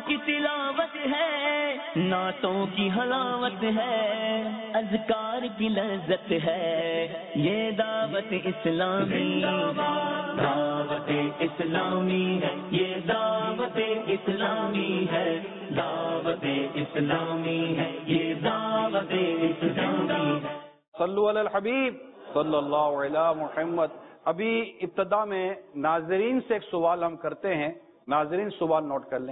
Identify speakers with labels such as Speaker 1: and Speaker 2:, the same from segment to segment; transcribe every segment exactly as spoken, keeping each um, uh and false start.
Speaker 1: کی تلاوت ہے، نعتوں کی حلاوت ہے، اذکار کی لذت ہے، یہ دعوت اسلامی، دعوت اسلامی ہے، یہ دعوت اسلامی ہے، دعوت اسلامی ہے، یہ دعوت اسلامی ہے۔
Speaker 2: صلو علی الحبیب صلی اللہ علی محمد۔ ابھی ابتدا میں ناظرین سے ایک سوال ہم کرتے ہیں، ناظرین سوال نوٹ کر لیں۔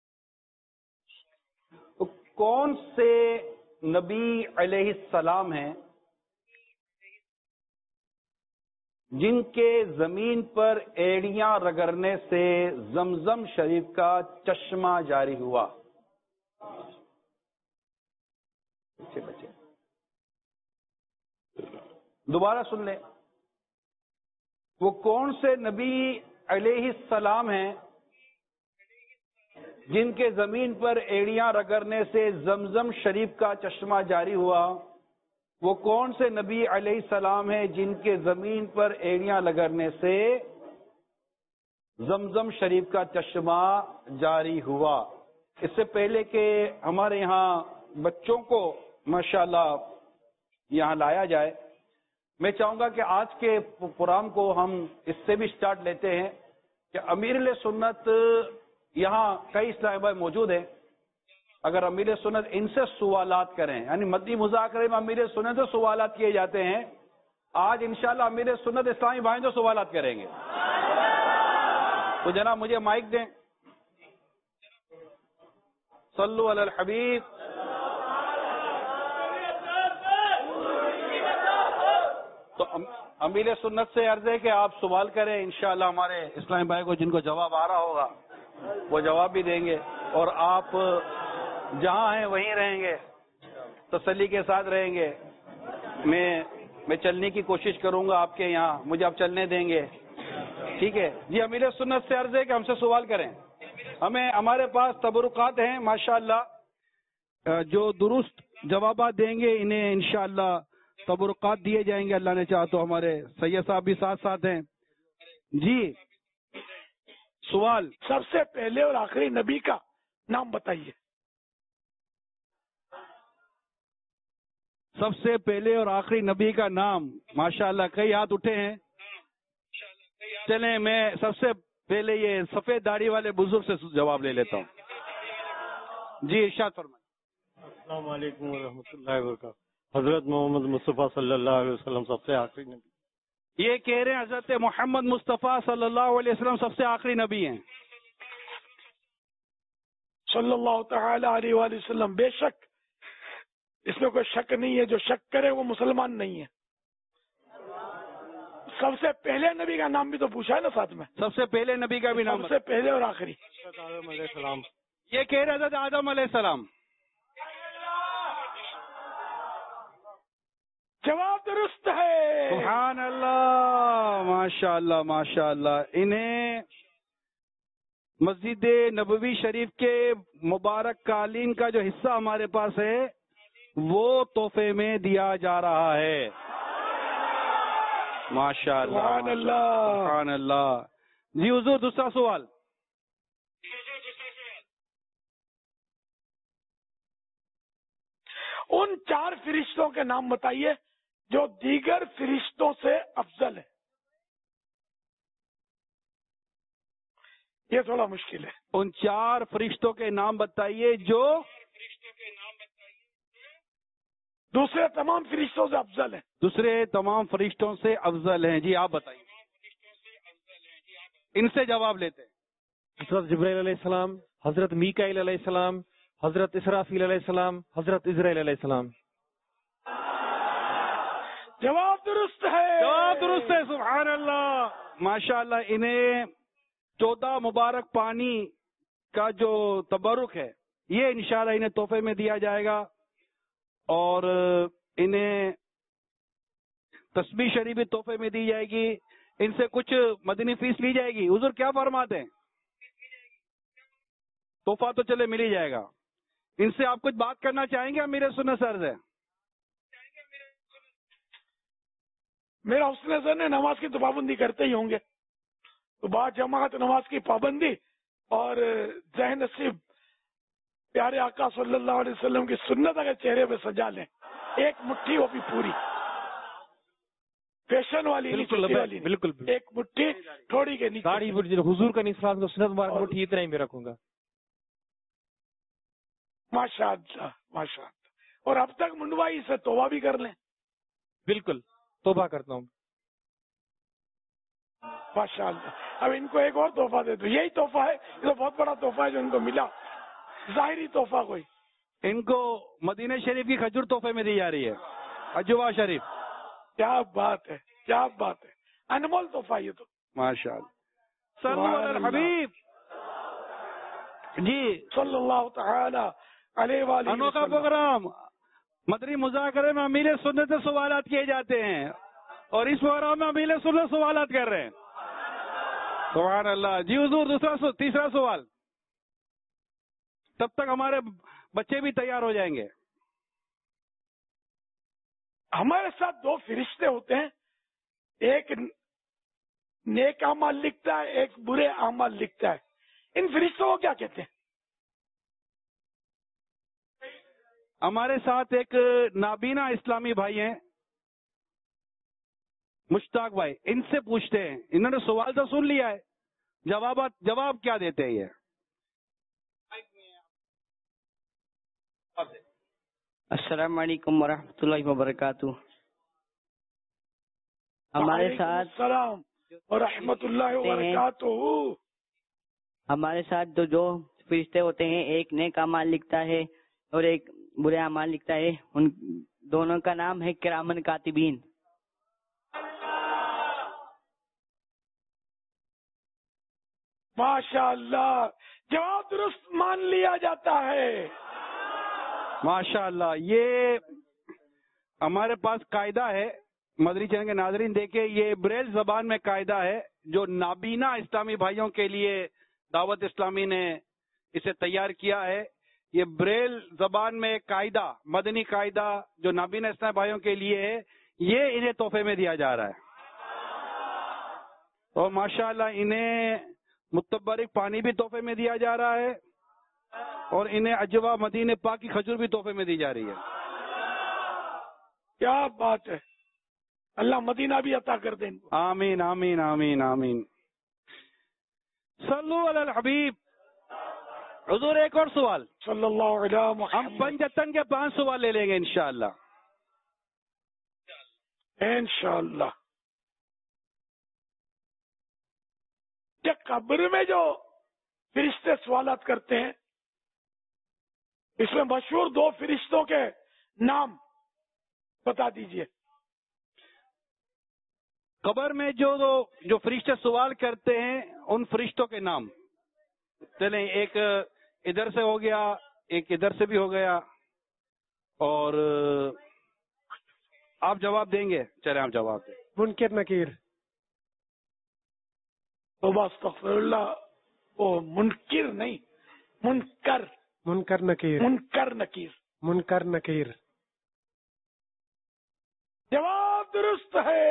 Speaker 2: کون سے نبی علیہ السلام ہیں جن کے زمین پر ایڑیاں رگڑنے سے زمزم شریف کا چشمہ جاری ہوا؟ بچے بچے دوبارہ سن لیں، وہ کون سے نبی علیہ السلام ہیں جن کے زمین پر ایڑیاں رگڑنے سے زمزم شریف کا چشمہ جاری ہوا؟ وہ کون سے نبی علیہ السلام ہیں جن کے زمین پر ایڑیاں رگڑنے سے زمزم شریف کا چشمہ جاری ہوا؟ اس سے پہلے کہ ہمارے یہاں بچوں کو ماشاءاللہ یہاں لایا جائے، میں چاہوں گا کہ آج کے پروگرام کو ہم اس سے بھی سٹارٹ لیتے ہیں کہ امیر علیہ سنت یہاں کئی اسلامی بھائی موجود ہیں، اگر امیر سنت ان سے سوالات کریں، یعنی مدنی مذاکرے میں امیر سنت سے سوالات کیے جاتے ہیں، آج انشاءاللہ امیر سنت اسلامی بھائی جو سوالات کریں گے، تو جناب مجھے مائک دیں۔ صلو علی الحبیب۔ تو امیر سنت سے عرض ہے کہ آپ سوال کریں، انشاءاللہ ہمارے اسلامی بھائی کو جن کو جواب آ رہا ہوگا وہ جواب بھی دیں گے، اور آپ جہاں ہیں وہیں رہیں گے، تسلی کے ساتھ رہیں گے۔ میں میں چلنے کی کوشش کروں گا آپ کے یہاں، مجھے آپ چلنے دیں گے، ٹھیک ہے جی؟ امیر سنت سے عرض ہے کہ ہم سے سوال کریں، ہمیں ہمارے پاس تبرکات ہیں ماشاءاللہ، جو درست جوابات دیں گے انہیں انشاءاللہ تبرکات دیے جائیں گے، اللہ نے چاہا تو۔ ہمارے سید صاحب بھی ساتھ ساتھ ہیں جی۔ سوال،
Speaker 3: سب سے پہلے اور آخری نبی کا نام بتائیے۔
Speaker 2: سب سے پہلے اور آخری نبی کا نام، ماشاءاللہ کئی ہاتھ اٹھے ہیں۔ چلیں میں سب سے پہلے یہ سفید داڑھی والے بزرگ سے جواب لے لیتا ہوں جی، ارشاد فرمائیں۔
Speaker 4: السلام علیکم ورحمۃ اللہ وبرکاتہ۔ حضرت محمد مصطفیٰ صلی اللہ علیہ وسلم سب سے آخری نبی۔
Speaker 2: یہ کہہ رہے ہیں حضرت محمد مصطفیٰ صلی اللہ علیہ وسلم سب سے آخری نبی ہیں۔
Speaker 3: صلی اللہ تعالی علیہ وآلہ وسلم، بے شک اس میں کوئی شک نہیں ہے، جو شک کرے وہ مسلمان نہیں ہے۔ سب سے پہلے نبی کا نام بھی تو پوچھا ہے نا ساتھ میں،
Speaker 2: سب سے پہلے نبی کا بھی نام،
Speaker 3: سب سے پہلے اور آخری۔
Speaker 4: حضرت آدم علیہ السلام۔
Speaker 2: یہ کہہ رہے حضرت آدم علیہ السلام۔
Speaker 3: جواب درست ہے،
Speaker 2: سبحان اللہ، ماشاء اللہ ماشاء اللہ۔ انہیں مسجد نبوی شریف کے مبارک قالین کا جو حصہ ہمارے پاس ہے وہ تحفے میں دیا جا رہا ہے، ماشاء اللہ
Speaker 3: سبحان اللہ،
Speaker 2: سبحان اللہ۔ جی حضور دوسرا سوال۔
Speaker 3: ان چار فرشتوں کے نام بتائیے جو دیگر فرشتوں سے افضل ہے۔ یہ تھوڑا مشکل ہے۔
Speaker 2: ان چار فرشتوں کے نام بتائیے جو
Speaker 3: دوسرے تمام فرشتوں سے افضل ہے۔
Speaker 2: دوسرے تمام فرشتوں سے افضل ہیں، جی آپ بتائیے، ان سے جواب لیتے ہیں۔
Speaker 4: حضرت جبرائیل علیہ السلام، حضرت میکائیل علیہ السلام، حضرت اسرافیل علیہ السلام، حضرت اسرائیل علیہ السلام۔
Speaker 3: جواب درست ہے،
Speaker 2: جواب درست ہے، سبحان اللہ، ماشاء اللہ۔ انہیں چودہ مبارک پانی کا جو تبرک ہے یہ انشاءاللہ انہیں تحفے میں دیا جائے گا، اور انہیں تسبیح شریف بھی تحفے میں دی جائے گی، ان سے کچھ مدنی فیس لی جائے گی۔ حضور کیا فرماتے ہیں؟ تحفہ تو چلے مل ہی جائے گا۔ ان سے آپ کچھ بات کرنا چاہیں گے؟ میرے سنت سر سے
Speaker 3: میرا حسن زن ہے نماز کی تو پابندی کرتے ہی ہوں گے، تو بعد جماعت نماز کی پابندی اور ذہن نصیب پیارے آقا صلی اللہ علیہ وسلم کی سنت اگر چہرے پہ سجا لیں، ایک مٹھی وہ بھی پوری، فیشن والی نہیں،
Speaker 5: بالکل
Speaker 3: چھوٹی والی نہیں،
Speaker 5: بالکل
Speaker 3: ایک مٹھی تھوڑی کے نیچے،
Speaker 5: داڑھی حضور کا نسبت کو سنت مبارک مٹھی اتنا ہی میں رکھوں گا.
Speaker 3: ماشاء اللہ ماشاء اللہ. اور اب تک منڈوائی سے توبہ بھی کر لیں.
Speaker 5: بالکل توبہ کرتا ہوں.
Speaker 3: ماشاء اللہ. اب ان کو ایک اور تحفہ دے دو. یہی تحفہ ہے، یہ تو بہت بڑا تحفہ ہے جو ان کو ملا، ظاہری تحفہ کوئی.
Speaker 2: ان کو مدینہ شریف کی کھجور تحفے میں دی جا رہی ہے، اجوا شریف.
Speaker 3: کیا بات ہے، کیا بات ہے، انمول تحفہ یہ تو.
Speaker 2: ماشاء اللہ. صلو علی الحبیب. جی
Speaker 3: صلی اللہ تعالی علیہ وآلہ
Speaker 2: انوکھا
Speaker 3: وسلم.
Speaker 2: پروگرام مدنی مذاکرے میں امیر سنت سے سوالات کیے جاتے ہیں، اور اس پروگرام میں امیر سنت سوالات کر رہے ہیں. سبحان اللہ. جی حضور دوسرا سو تیسرا سوال، تب تک ہمارے بچے بھی تیار ہو جائیں گے.
Speaker 3: ہمارے ساتھ دو فرشتے ہوتے ہیں، ایک نیک اعمال لکھتا ہے، ایک برے اعمال لکھتا ہے. ان فرشتوں کو کیا کہتے ہیں؟
Speaker 2: ہمارے ساتھ ایک نابینا اسلامی بھائی ہیں مشتاق بھائی، ان سے پوچھتے ہیں، انہوں نے سوال تو سن لیا ہے، جوابات جواب کیا دیتے ہیں یہ؟
Speaker 6: السلام علیکم ورحمۃ اللہ وبرکاتہ. ہمارے ساتھ
Speaker 3: السلام ورحمۃ اللہ وبرکاتہ.
Speaker 6: ہمارے ساتھ جو جو فرشتے ہوتے ہیں، ایک نیک اعمال لکھتا ہے اور ایک برے اعمال لکھتا ہے. ان دونوں کا نام ہے کرامن کاتبین.
Speaker 3: ماشاء اللہ، جواب درست مان لیا جاتا ہے.
Speaker 2: ماشاء اللہ. یہ ہمارے پاس قاعدہ ہے، مدری چینل کے ناظرین دیکھیں، یہ بریل زبان میں قاعدہ ہے جو نابینا اسلامی بھائیوں کے لیے دعوت اسلامی نے اسے تیار کیا ہے. یہ بریل زبان میں قاعدہ، مدنی قاعدہ جو نابینا اسلامی بھائیوں کے لیے ہے، یہ انہیں تحفے میں دیا جا رہا ہے. اور ماشاءاللہ انہیں متبرک پانی بھی تحفے میں دیا جا رہا ہے، اور انہیں اجوا مدینہ پاک کی کھجور بھی تحفے میں دی جا رہی ہے.
Speaker 3: کیا بات ہے، اللہ مدینہ بھی عطا کر دیں.
Speaker 2: آمین آمین آمین آمین. صلو علی الحبیب. حضور ایک اور سوال،
Speaker 3: صلی اللہ علیہ
Speaker 2: ہم
Speaker 3: محمد.
Speaker 2: پنجتن کے پانچ سوال لے لیں گے انشاءاللہ.
Speaker 3: انشاءاللہ. کہ قبر میں جو فرشتے سوالات کرتے ہیں، اس میں مشہور دو فرشتوں کے نام بتا دیجئے.
Speaker 2: قبر میں جو جو فرشتے سوال کرتے ہیں ان فرشتوں کے نام چلیں، ایک ادھر سے ہو گیا، ایک ادھر سے بھی ہو گیا، اور آپ جواب دیں گے؟ چلیں آپ جواب دیں.
Speaker 5: منکر نکیر.
Speaker 3: توبہ استغفر اللہ. وہ منکر نہیں، منکر.
Speaker 5: منکر نکیر.
Speaker 3: منکر نکیر.
Speaker 5: منکر نکیر.
Speaker 3: جواب درست ہے.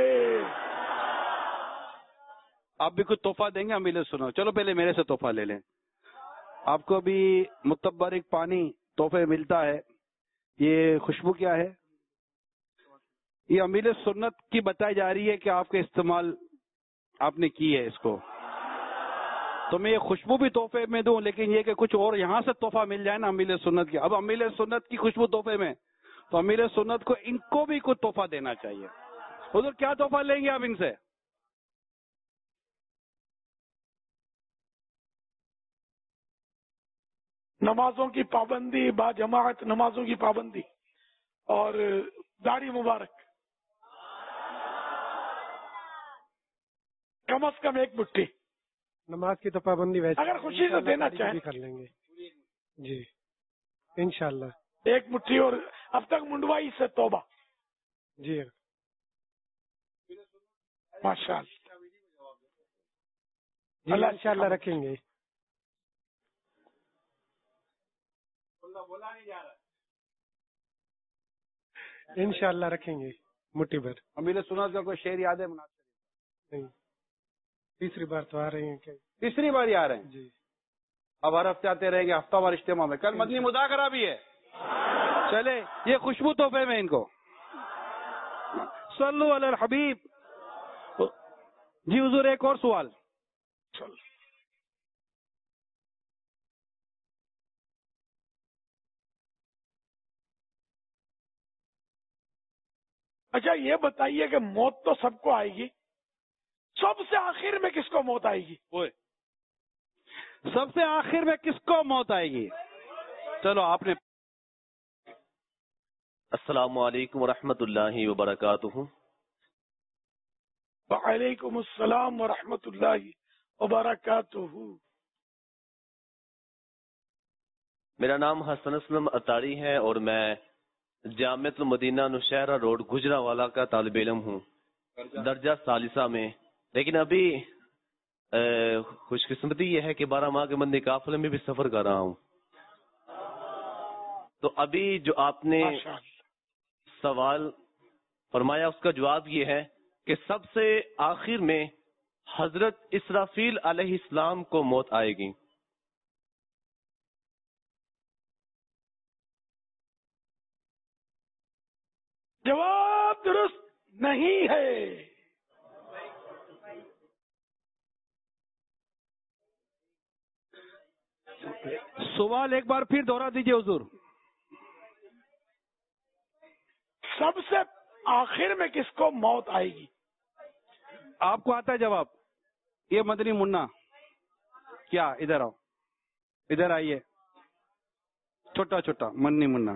Speaker 2: آپ بھی کچھ تحفہ دیں گے؟ ہم بھی سنو. چلو پہلے میرے سے تحفہ لے لیں. آپ کو بھی متبرک پانی تحفے ملتا ہے. یہ خوشبو کیا ہے؟ یہ امیر سنت کی بتائی جا رہی ہے کہ آپ کے استعمال آپ نے کی ہے اس کو، تو میں یہ خوشبو بھی تحفے میں دوں، لیکن یہ کہ کچھ اور یہاں سے تحفہ مل جائے نا امیر سنت کی. اب امیر سنت کی خوشبو تحفے میں، تو امیر سنت کو ان کو بھی کچھ تحفہ دینا چاہیے. حضور کیا تحفہ لیں گے آپ ان سے؟
Speaker 3: نمازوں کی پابندی، با جماعت نمازوں کی پابندی، اور داڑھی مبارک. کم از کم ایک مٹھی.
Speaker 5: نماز کی تو پابندی ویسے
Speaker 3: اگر خوشی سے دینا چاہیں
Speaker 5: بھی کر لیں گے. جی انشاءاللہ.
Speaker 3: ایک مٹھی. اور اب تک منڈوائی سے توبہ.
Speaker 5: جی
Speaker 3: ماشاء اللہ.
Speaker 5: جی انشاءاللہ رکھیں گے. انشاءاللہ رکھیں گے مٹھی بھر.
Speaker 2: امیر سنت کا کوئی شعر یاد ہے مناسب؟
Speaker 5: نہیں، تیسری بار تو آ رہے ہیں. کیا
Speaker 2: تیسری بار ہی آ رہے ہیں؟
Speaker 5: جی
Speaker 2: اب ہر ہفتے آتے رہیں گے ہفتہ وار اجتماع میں. کل مدنی مذاکرہ بھی ہے. چلے یہ خوشبو تحفے میں ان کو. صلو علی الحبیب. جی حضور ایک اور سوال.
Speaker 3: اچھا یہ بتائیے کہ موت تو سب کو آئے گی, سب سے آخر میں کس کو موت آئے گی؟
Speaker 2: سب سے آخر میں کس کو موت آئے گی؟ چلو آپ نے.
Speaker 7: السلام علیکم ورحمۃ اللہ وبرکاتہ.
Speaker 3: وعلیکم السلام ورحمۃ اللہ وبرکاتہ.
Speaker 7: میرا نام حسن اسلم اتاری ہے اور میں جامعۃ المدینہ نوشہرہ روڈ گجرانوالہ کا طالب علم ہوں, درجہ ثالثہ میں. لیکن ابھی خوش قسمتی یہ ہے کہ بارہ ماہ کے مدنی قافلے میں بھی سفر کر رہا ہوں. تو ابھی جو آپ نے سوال فرمایا اس کا جواب یہ ہے کہ سب سے آخر میں حضرت اسرافیل علیہ السلام کو موت آئے گی.
Speaker 3: جواب درست نہیں ہے.
Speaker 2: سوال ایک بار پھر دوہرا دیجیے حضور.
Speaker 3: سب سے آخر میں کس کو موت آئے گی؟
Speaker 2: آپ کو آتا ہے جواب؟ یہ مدنی منا کیا, ادھر آؤ, ادھر آئیے. چھوٹا چھوٹا مدنی منا,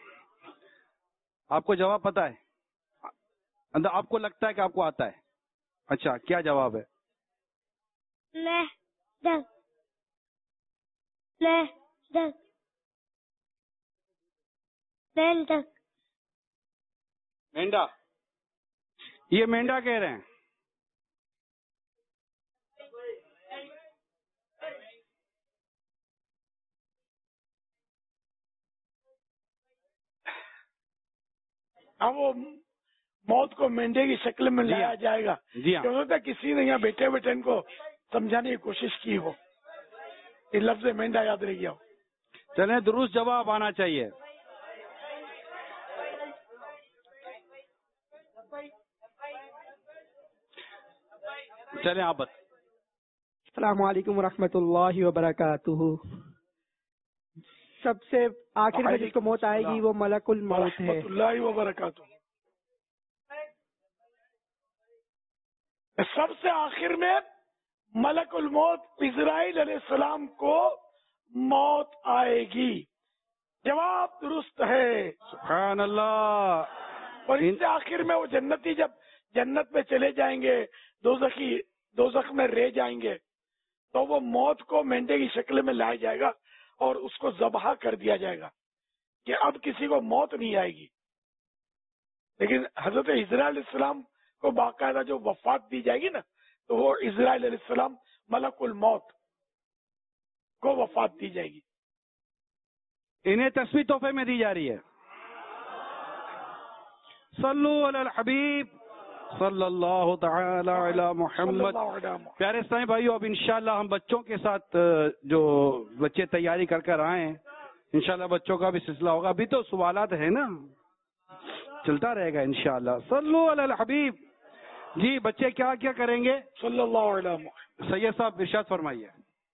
Speaker 2: آپ کو جواب پتا ہے؟ اندر آپ کو لگتا ہے کہ آپ کو آتا ہے. اچھا کیا جواب ہے؟
Speaker 8: لے دس لے دس لے دس.
Speaker 2: مینڈا. یہ مینڈا کہہ رہے ہیں.
Speaker 3: اب وہ موت کو مینڈے کی شکل میں لایا جائے گا.
Speaker 2: جی ہاں.
Speaker 3: کیوں کہ کسی نے یہاں بیٹھے بیٹھے ان کو سمجھانے کی کوشش کی ہو, یہ لفظ مینڈا یاد رہ گیا ہو.
Speaker 2: چلیں درست جواب آنا چاہیے. چلیں آپ بت.
Speaker 9: السلام علیکم ورحمۃ اللہ وبرکاتہ. سب سے آخر میں جس کو موت آئے گی وہ ملک الموت ہے.
Speaker 3: رحمۃ اللہ وبرکاتہ. سب سے آخر میں ملک الموت اسرائیل علیہ السلام کو موت آئے گی. جواب درست ہے.
Speaker 2: سبحان اللہ.
Speaker 3: اور اس سے آخر میں وہ جنتی جب جنت میں چلے جائیں گے, دوزخی دوزخ میں رہ جائیں گے, تو وہ موت کو مینڈے کی شکل میں لایا جائے گا اور اس کو ذبح کر دیا جائے گا کہ اب کسی کو موت نہیں آئے گی. لیکن حضرت اسرائیل علیہ السلام کو باقاعدہ جو وفات دی جائے گی نا, تو وہ اسرائیل علیہ السلام ملک الموت کو وفات دی جائے گی.
Speaker 2: انہیں تسبیح تحفے میں دی جا رہی ہے. صلو علی الحبیب صلی اللہ تعالی علی محمد. پیارے اسلامی بھائیو, اب انشاءاللہ ہم بچوں کے ساتھ جو بچے تیاری کر کر آئے ہیں, انشاءاللہ بچوں کا بھی سلسلہ ہوگا. ابھی تو سوالات ہیں نا, چلتا رہے گا انشاءاللہ. صلو علی الحبیب. جی بچے کیا کیا کریں گے؟
Speaker 3: صلی اللہ علیہ وسلم.
Speaker 2: سید صاحب ارشاد فرمائیے.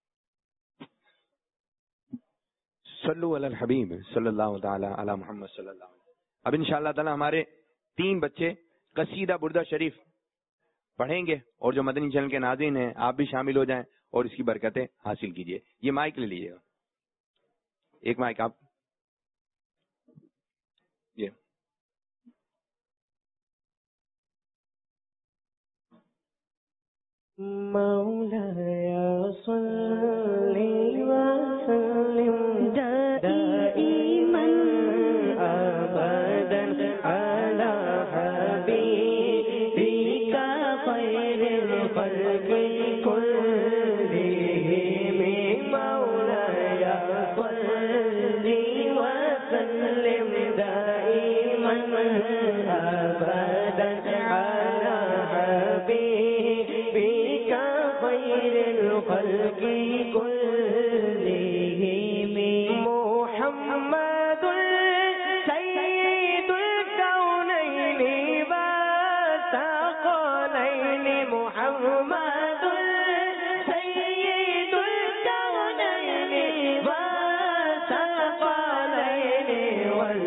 Speaker 10: صلو علی الحبیب صلی اللہ تعالی علی محمد صلی اللہ علیہ وسلم. اب انشاءاللہ تعالی ہمارے تین بچے قصیدہ بردہ شریف پڑھیں گے, اور جو مدنی چینل کے ناظرین ہیں آپ بھی شامل ہو جائیں اور اس کی برکتیں حاصل کیجیے. یہ مائک لے لیجیے گا, ایک مائک آپ. یہ
Speaker 11: مولایا صلی وسلم دائما ابدا علی حبیبک خیر الخلق كلهم مولایا صلی وسلم دائما ابدا علی حبیبک خیر الخلق كلهم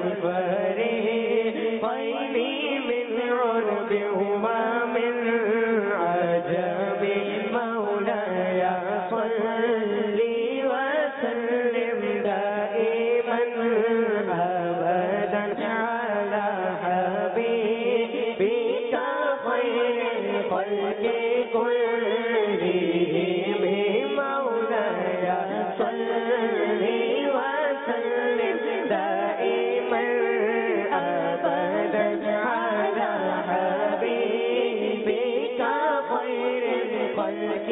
Speaker 11: والفريقين من عرب ومن عجب مولاي صل وسلم دائما أبدا على حبيبك خير الخلق كلهم مولاي صل وسلم دائما أبدا على حبيبك خير الخلق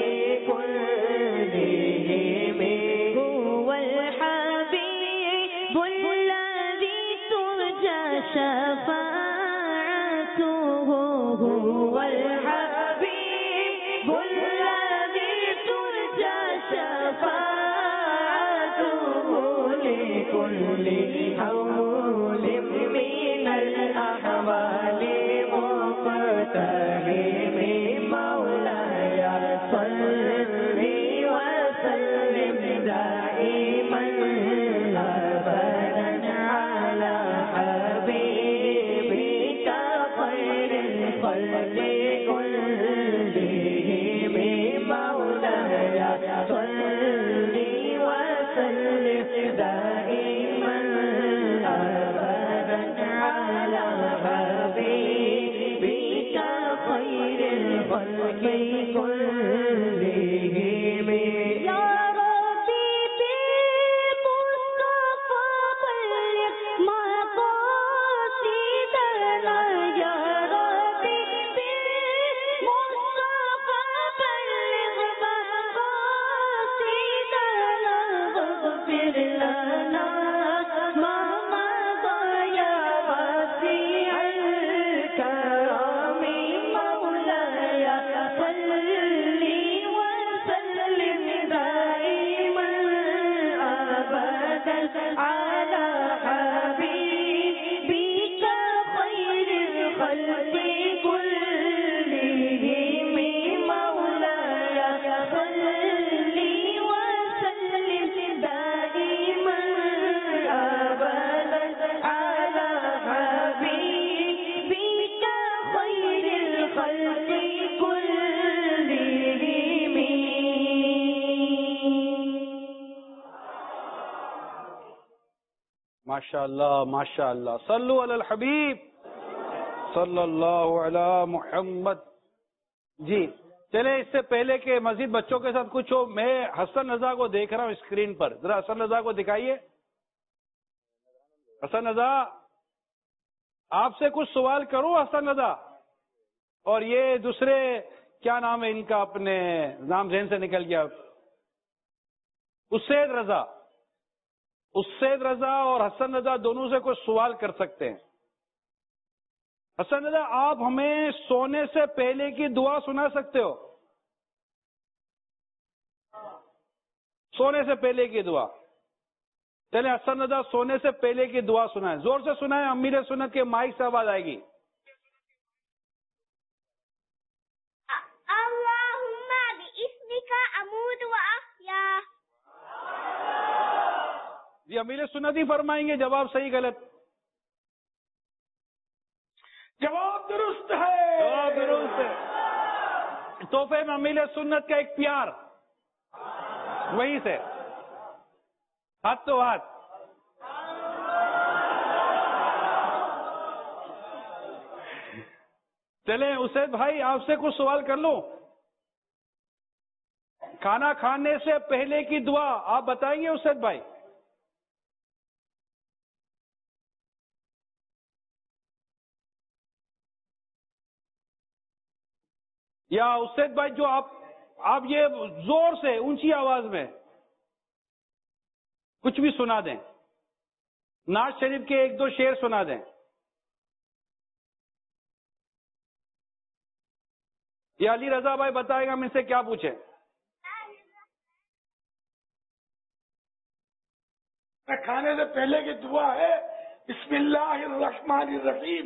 Speaker 11: كلهم هو الحبيب الذي ترجى شفاعته هو الحبيب الذي ترجى شفاعته لكل حول من الأحوال مقتحم مولاي صل وسلم دائما أبدا على حبيبك خير الخلق كلهم مولاي صل وسلم دائما أبدا على حبيبك خير الخلق كلهم يا ربي بالمصطفى بلغ مقاصدنا يا ربي بالمصطفى بلغ مقاصدنا واغفر لنا ما مضى يا واسع الكرم مولاي صل وسلم دائما أبدا على حبيبك خير الخلق كلهم مولاي صل وسلم دائما أبدا على حبيبك خير الخلق كلهم.
Speaker 2: ماشاء اللہ ماشاء اللہ صلو علی الحبیب صلی اللہ علی محمد. جی چلے اس سے پہلے کہ مزید بچوں کے ساتھ کچھ ہو، میں حسن رضا کو دیکھ رہا ہوں اسکرین پر، ذرا حسن رضا کو دکھائیے. حسن رضا آپ سے کچھ سوال کروں حسن رضا؟ اور یہ دوسرے کیا نام ہے ان کا، اپنے نام ذہن سے نکل گیا، اسید رضا. اسید رضا اور حسن رضا دونوں سے کچھ سوال کر سکتے ہیں. حسن رضا آپ ہمیں سونے سے پہلے کی دعا سنا سکتے ہو؟ سونے سے پہلے کی دعا. چلے حسن رضا سونے سے پہلے کی دعا سنائیں، زور سے سنائیں، امیر سنت کے مائک سے آواز آئے گی.
Speaker 8: اللهم باسمك اموت واحيا.
Speaker 2: جی امیر سنت ہی فرمائیں گے جواب صحیح غلط.
Speaker 3: جواب درست ہے.
Speaker 2: جواب درست ہے. تحفے میں امیر سنت کا ایک پیار وہیں سے ہاتھ تو ہاتھ. چلیں اسید بھائی آپ سے کچھ سوال کر لوں. کھانا کھانے سے پہلے کی دعا آپ بتائیں گے اسید بھائی؟ یا اسید بھائی جو آپ آپ یہ زور سے اونچی آواز میں کچھ بھی سنا دیں، نعت شریف کے ایک دو شعر سنا دیں. یہ علی رضا بھائی بتائے گا، ہم ان سے کیا پوچھیں؟
Speaker 3: کھانے سے پہلے کی دعا ہے بسم اللہ الرحمن الرحیم،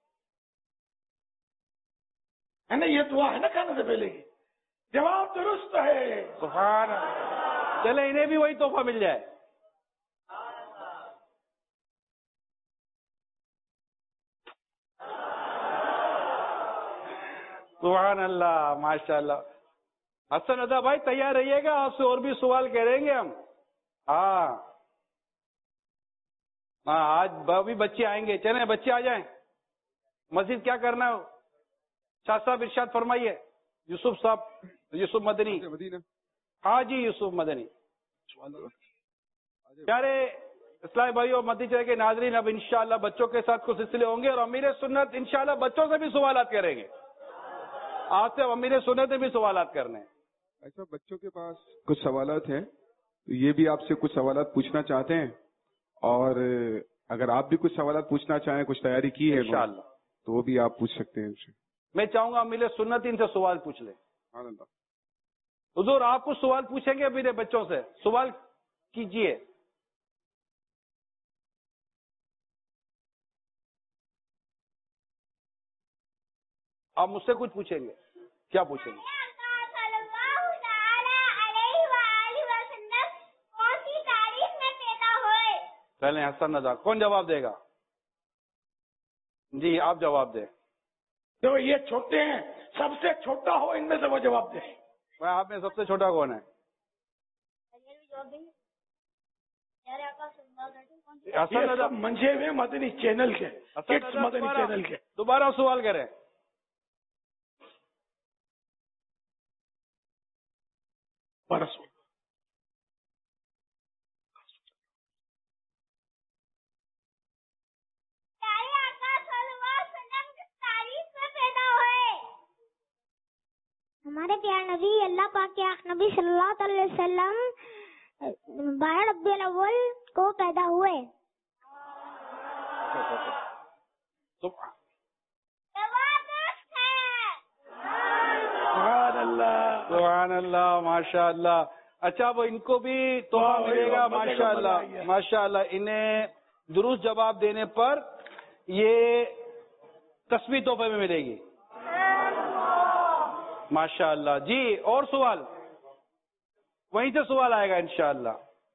Speaker 3: ہے نا؟ یہ دعا ہے نا کھانے سے پہلے کی. جواب درست ہے.
Speaker 2: سبحان اللہ. چلے انہیں بھی وہی تحفہ مل جائے. سبحان اللہ، ماشاء اللہ. حسن رضا بھائی تیار رہیے گا، آپ سے اور بھی سوال کریں گے ہم. ہاں ہاں آج بھی بچے آئیں گے. چلیں بچے آ جائیں. مزید کیا کرنا ہے؟ شاہ صاحب ارشاد فرمائیے. یوسف صاحب، یوسف مدنی. ہاں جی یوسف مدنی. پیارے اسلامی بھائیوں، مدنی چینل کے ناظرین، اب انشاءاللہ بچوں کے ساتھ کچھ سلسلے ہوں گے اور امیر سنت انشاءاللہ بچوں سے بھی سوالات کریں گے. آج سے امیر سنت سے بھی سوالات کرنے ہیں.
Speaker 12: ایسا بچوں کے پاس کچھ سوالات ہیں تو یہ بھی آپ سے کچھ سوالات پوچھنا چاہتے ہیں، اور اگر آپ بھی کچھ سوالات پوچھنا چاہیں، کچھ تیاری کی ہے
Speaker 2: انشاءاللہ
Speaker 12: تو وہ بھی آپ پوچھ سکتے ہیں ان سے.
Speaker 2: میں چاہوں گا امیر سنت ان سے سوال پوچھ لیں. حضور آپ کچھ سوال پوچھیں گے میرے بچوں سے؟ سوال کیجئے. آپ مجھ سے کچھ پوچھیں گے؟ کیا پوچھیں گے؟ پہلے حسن رضا کون جواب دے گا؟ جی آپ جواب دیں.
Speaker 3: تو یہ چھوٹے ہیں، سب سے چھوٹا ہو ان میں سے وہ جواب دے.
Speaker 2: میں آپ میں سب سے چھوٹا کون ہے؟ حسن رضا
Speaker 3: منجے ہوئے مدنی چینل کے، کڈس مدنی چینل کے.
Speaker 2: دوبارہ سوال کریں.
Speaker 3: برسو
Speaker 8: ہمارے پیارے نبی اللہ پاک کے آخری نبی صلی اللہ علیہ وسلم بارہ ربیع الاول کو پیدا ہوئے.
Speaker 3: سبحان اللہ،
Speaker 2: سبحان اللہ، ماشاء اللہ. اچھا وہ ان کو بھی تحفہ ملے گا ماشاء اللہ. ماشاء اللہ انہیں درست جواب دینے پر یہ تسبیح تحفے میں ملے گی ماشاء اللہ. جی اور سوال وہیں سے سوال آئے گا انشاءاللہ.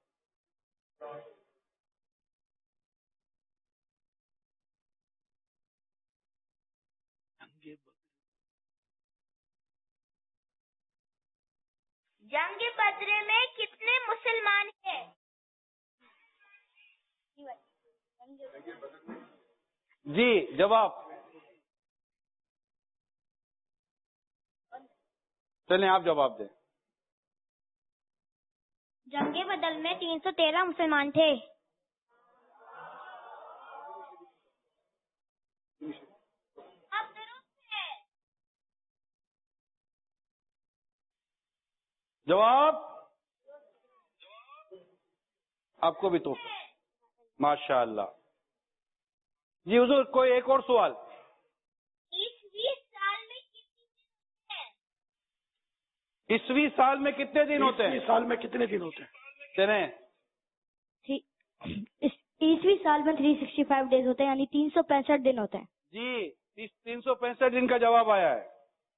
Speaker 8: جنگ بدر میں کتنے مسلمان ہیں؟
Speaker 2: جی جواب. چلیں آپ جواب دیں.
Speaker 8: جنگ بدر میں تین سو تیرہ مسلمان تھے.
Speaker 2: جواب آپ کو بھی تو ماشاء اللہ. جی حضور کوئی ایک اور سوال. عیسوی سال میں کتنے دن ہوتے ہیں؟
Speaker 3: سال میں کتنے دن ہوتے ہیں؟
Speaker 2: چلیں
Speaker 8: عیسوی سال میں تین سو پچاس ڈیز ہوتے ہیں، یعنی تین سو پینسٹھ دن ہوتے ہیں.
Speaker 2: جی تین سو پینسٹھ دن کا جواب آیا ہے.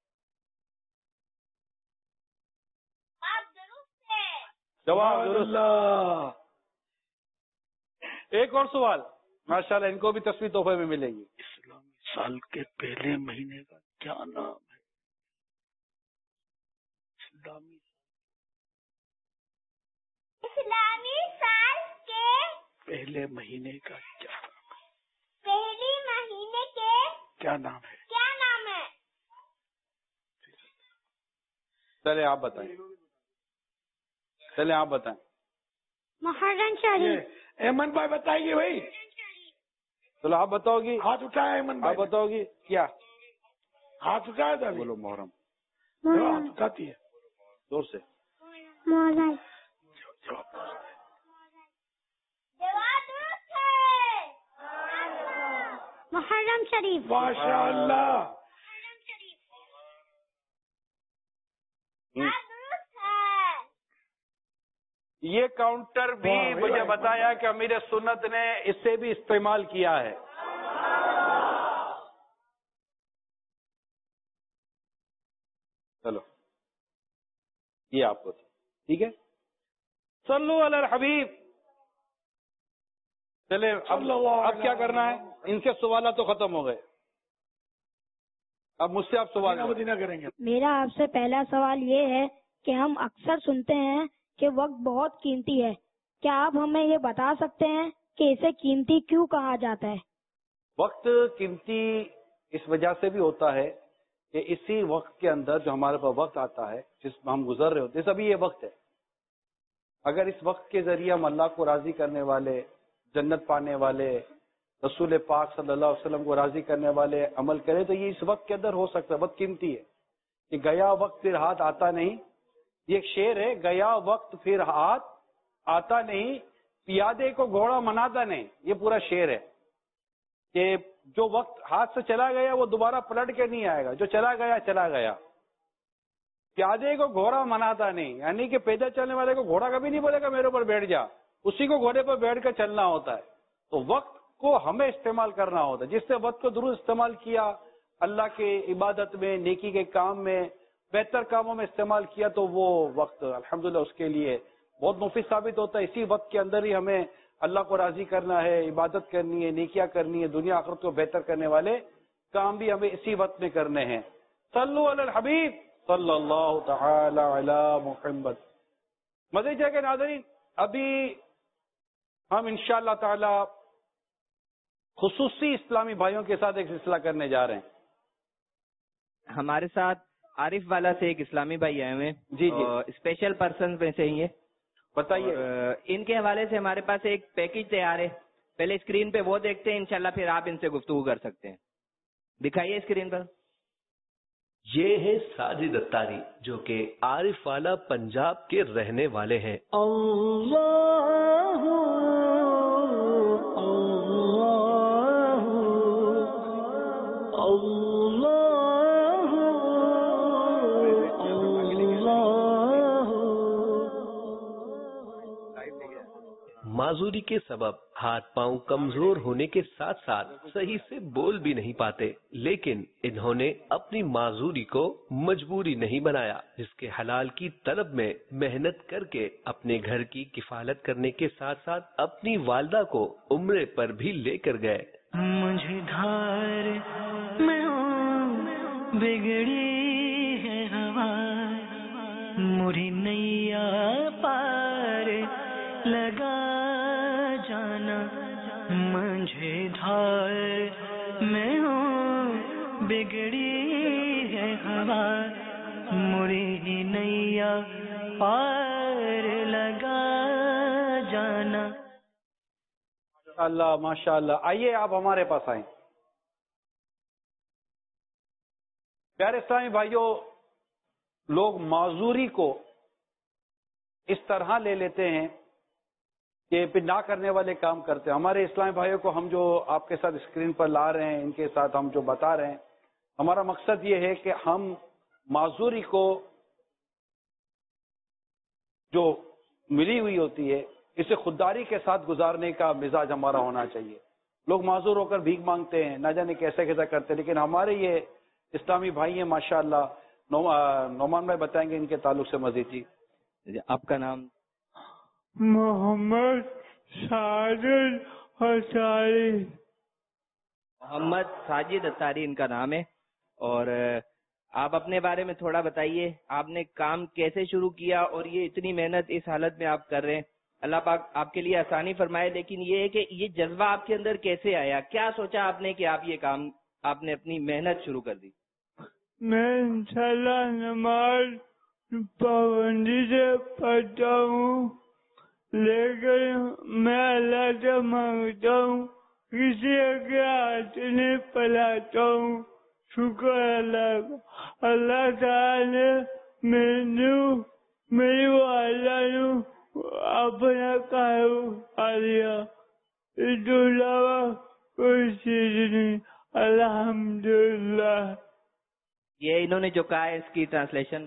Speaker 2: جواب درست. ایک اور سوال ماشاءاللہ ان کو بھی تسبیح تحفے میں ملے گی.
Speaker 3: اسلامی سال کے پہلے مہینے کا کیا نام ہے؟ اسلامی
Speaker 8: اسلامی سال کے
Speaker 3: پہلے مہینے کا کیا نام ہے؟
Speaker 8: پہلی مہینے کے
Speaker 3: کیا نام ہے؟
Speaker 8: کیا نام ہے؟
Speaker 2: چلے آپ بتائیں. چلے آپ بتائیں.
Speaker 8: محرم شریف.
Speaker 3: احمد بھائی بتائیے بھائی.
Speaker 2: چلو آپ بتاؤ گی.
Speaker 3: ہاتھ اٹھایا احمد بھائی.
Speaker 2: آپ بتاؤ گی کیا
Speaker 3: ہاتھ اٹھایا تھا؟
Speaker 2: بولو محرم.
Speaker 3: ہاتھ اٹھاتی ہے
Speaker 2: زور سے.
Speaker 8: محرم. محرم شریف.
Speaker 3: ماشاء اللہ.
Speaker 2: یہ کاؤنٹر بھی مجھے بتایا کہ امیر سنت نے اس سے بھی استعمال کیا ہے. چلو یہ آپ کو ٹھیک ہے. صلو علی الحبیب. چلے اب اب کیا کرنا ہے؟ ان کے سوالات تو ختم ہو گئے. اب مجھ سے آپ سوال
Speaker 3: مدینہ کریں گے.
Speaker 8: میرا آپ سے پہلا سوال یہ ہے کہ ہم اکثر سنتے ہیں کہ وقت بہت قیمتی ہے. کیا آپ ہمیں یہ بتا سکتے ہیں کہ اسے قیمتی کیوں کہا جاتا ہے؟
Speaker 2: وقت قیمتی اس وجہ سے بھی ہوتا ہے کہ اسی وقت کے اندر جو ہمارے پاس وقت آتا ہے جس میں ہم گزر رہے ہوتے ہیں، ابھی یہ وقت ہے. اگر اس وقت کے ذریعے ہم اللہ کو راضی کرنے والے، جنت پانے والے، رسول پاک صلی اللہ علیہ وسلم کو راضی کرنے والے عمل کریں تو یہ اس وقت کے اندر ہو سکتا ہے. وقت قیمتی ہے کہ گیا وقت پھر ہاتھ آتا نہیں. یہ ایک شعر ہے، گیا وقت پھر ہاتھ آتا نہیں، پیادے کو گھوڑا مناتا نہیں. یہ پورا شعر ہے کہ جو وقت ہاتھ سے چلا گیا وہ دوبارہ پلٹ کے نہیں آئے گا. جو چلا گیا چلا گیا. پیادے کو گھوڑا مناتا نہیں، یعنی کہ پیدل چلنے والے کو گھوڑا کبھی نہیں بولے گا میرے اوپر بیٹھ جا، اسی کو گھوڑے پر بیٹھ کر چلنا ہوتا ہے. تو وقت کو ہمیں استعمال کرنا ہوتا ہے. جس سے وقت کو درست استعمال کیا، اللہ کے عبادت میں، نیکی کے کام میں، بہتر کاموں میں استعمال کیا تو وہ وقت الحمدللہ اس کے لیے بہت مفید ثابت ہوتا ہے. اسی وقت کے اندر ہی ہمیں اللہ کو راضی کرنا ہے، عبادت کرنی ہے، نیکیاں کرنی ہے، دنیا آخرت کو بہتر کرنے والے کام بھی ہمیں اسی وقت میں کرنے ہیں. صلو علی الحبیب صلی اللہ تعالی علی محمد. مزید کے ناظرین، ابھی ہم انشاءاللہ تعالی خصوصی اسلامی بھائیوں کے ساتھ ایک سلسلہ کرنے جا رہے ہیں.
Speaker 13: ہمارے ساتھ عارف والا سے ایک اسلامی بھائی آئے ہوئے.
Speaker 2: جی جی
Speaker 13: اسپیشل پرسن میں سے ہی ہے.
Speaker 2: بتائیے.
Speaker 13: ان کے حوالے سے ہمارے پاس ایک پیکج تیار ہے. پہلے اسکرین پہ وہ دیکھتے ہیں، انشاءاللہ پھر آپ ان سے گفتگو کر سکتے ہیں. دکھائیے اسکرین پر.
Speaker 7: یہ ہے ساجد اتاری جو کہ عارف والا پنجاب کے رہنے والے ہیں.
Speaker 11: اللہ
Speaker 7: معذوری کے سبب ہاتھ پاؤں کمزور ہونے کے ساتھ ساتھ صحیح سے بول بھی نہیں پاتے، لیکن انہوں نے اپنی معذوری کو مجبوری نہیں بنایا، جس کے حلال کی طلب میں محنت کر کے اپنے گھر کی کفالت کرنے کے ساتھ ساتھ اپنی والدہ کو عمرے پر بھی لے کر گئے.
Speaker 11: مجھے دھار میں ہوں بگڑی ہے ہوا، مری نیا پار لگا جانا. مجھے دھار میں ہوں بگڑی ہے ہوا، مری نیا پار لگا جانا.
Speaker 2: اللہ ماشاء اللہ. آئیے آپ ہمارے پاس آئیں. پیارے اسلامی بھائیوں، لوگ معذوری کو اس طرح لے لیتے ہیں کہ پھر نہ کرنے والے کام کرتے ہیں. ہمارے اسلامی بھائیوں کو ہم جو آپ کے ساتھ اسکرین پر لا رہے ہیں، ان کے ساتھ ہم جو بتا رہے ہیں، ہمارا مقصد یہ ہے کہ ہم معذوری کو جو ملی ہوئی ہوتی ہے اسے خودداری کے ساتھ گزارنے کا مزاج ہمارا ہونا چاہیے. لوگ معذور ہو کر بھیک مانگتے ہیں، نہ جانے کیسے کیسا کرتے ہیں، لیکن ہمارے یہ اسلامی بھائی ہیں ماشاءاللہ. نعمان بھائی بتائیں گے ان کے تعلق سے مزید. جی
Speaker 13: آپ کا نام؟
Speaker 11: محمد ساجد اتاری.
Speaker 13: محمد ساجد اتاری ان کا نام ہے. اور آپ اپنے بارے میں تھوڑا بتائیے، آپ نے کام کیسے شروع کیا اور یہ اتنی محنت اس حالت میں آپ کر رہے ہیں، اللہ پاک آپ کے لیے آسانی فرمائے. لیکن یہ ہے کہ یہ جذبہ آپ کے اندر کیسے آیا؟ کیا سوچا آپ نے کہ آپ یہ کام، آپ نے اپنی محنت شروع کر دی؟
Speaker 11: میں انشاءاللہ نماز پابندی سے پڑھتا ہوں، لیکن میں اللہ سے مانگتا ہوں، کسی کے ہاتھ نہیں پلاتا ہوں. شکر اللہ کا. اللہ تعالی نے مینو میری والدہ نو اپنا کام آ لیا، اس کے علاوہ کوئی چیز نہیں. الحمدللہ.
Speaker 13: یہ انہوں نے جو کہا ہے اس کی ٹرانسلیشن.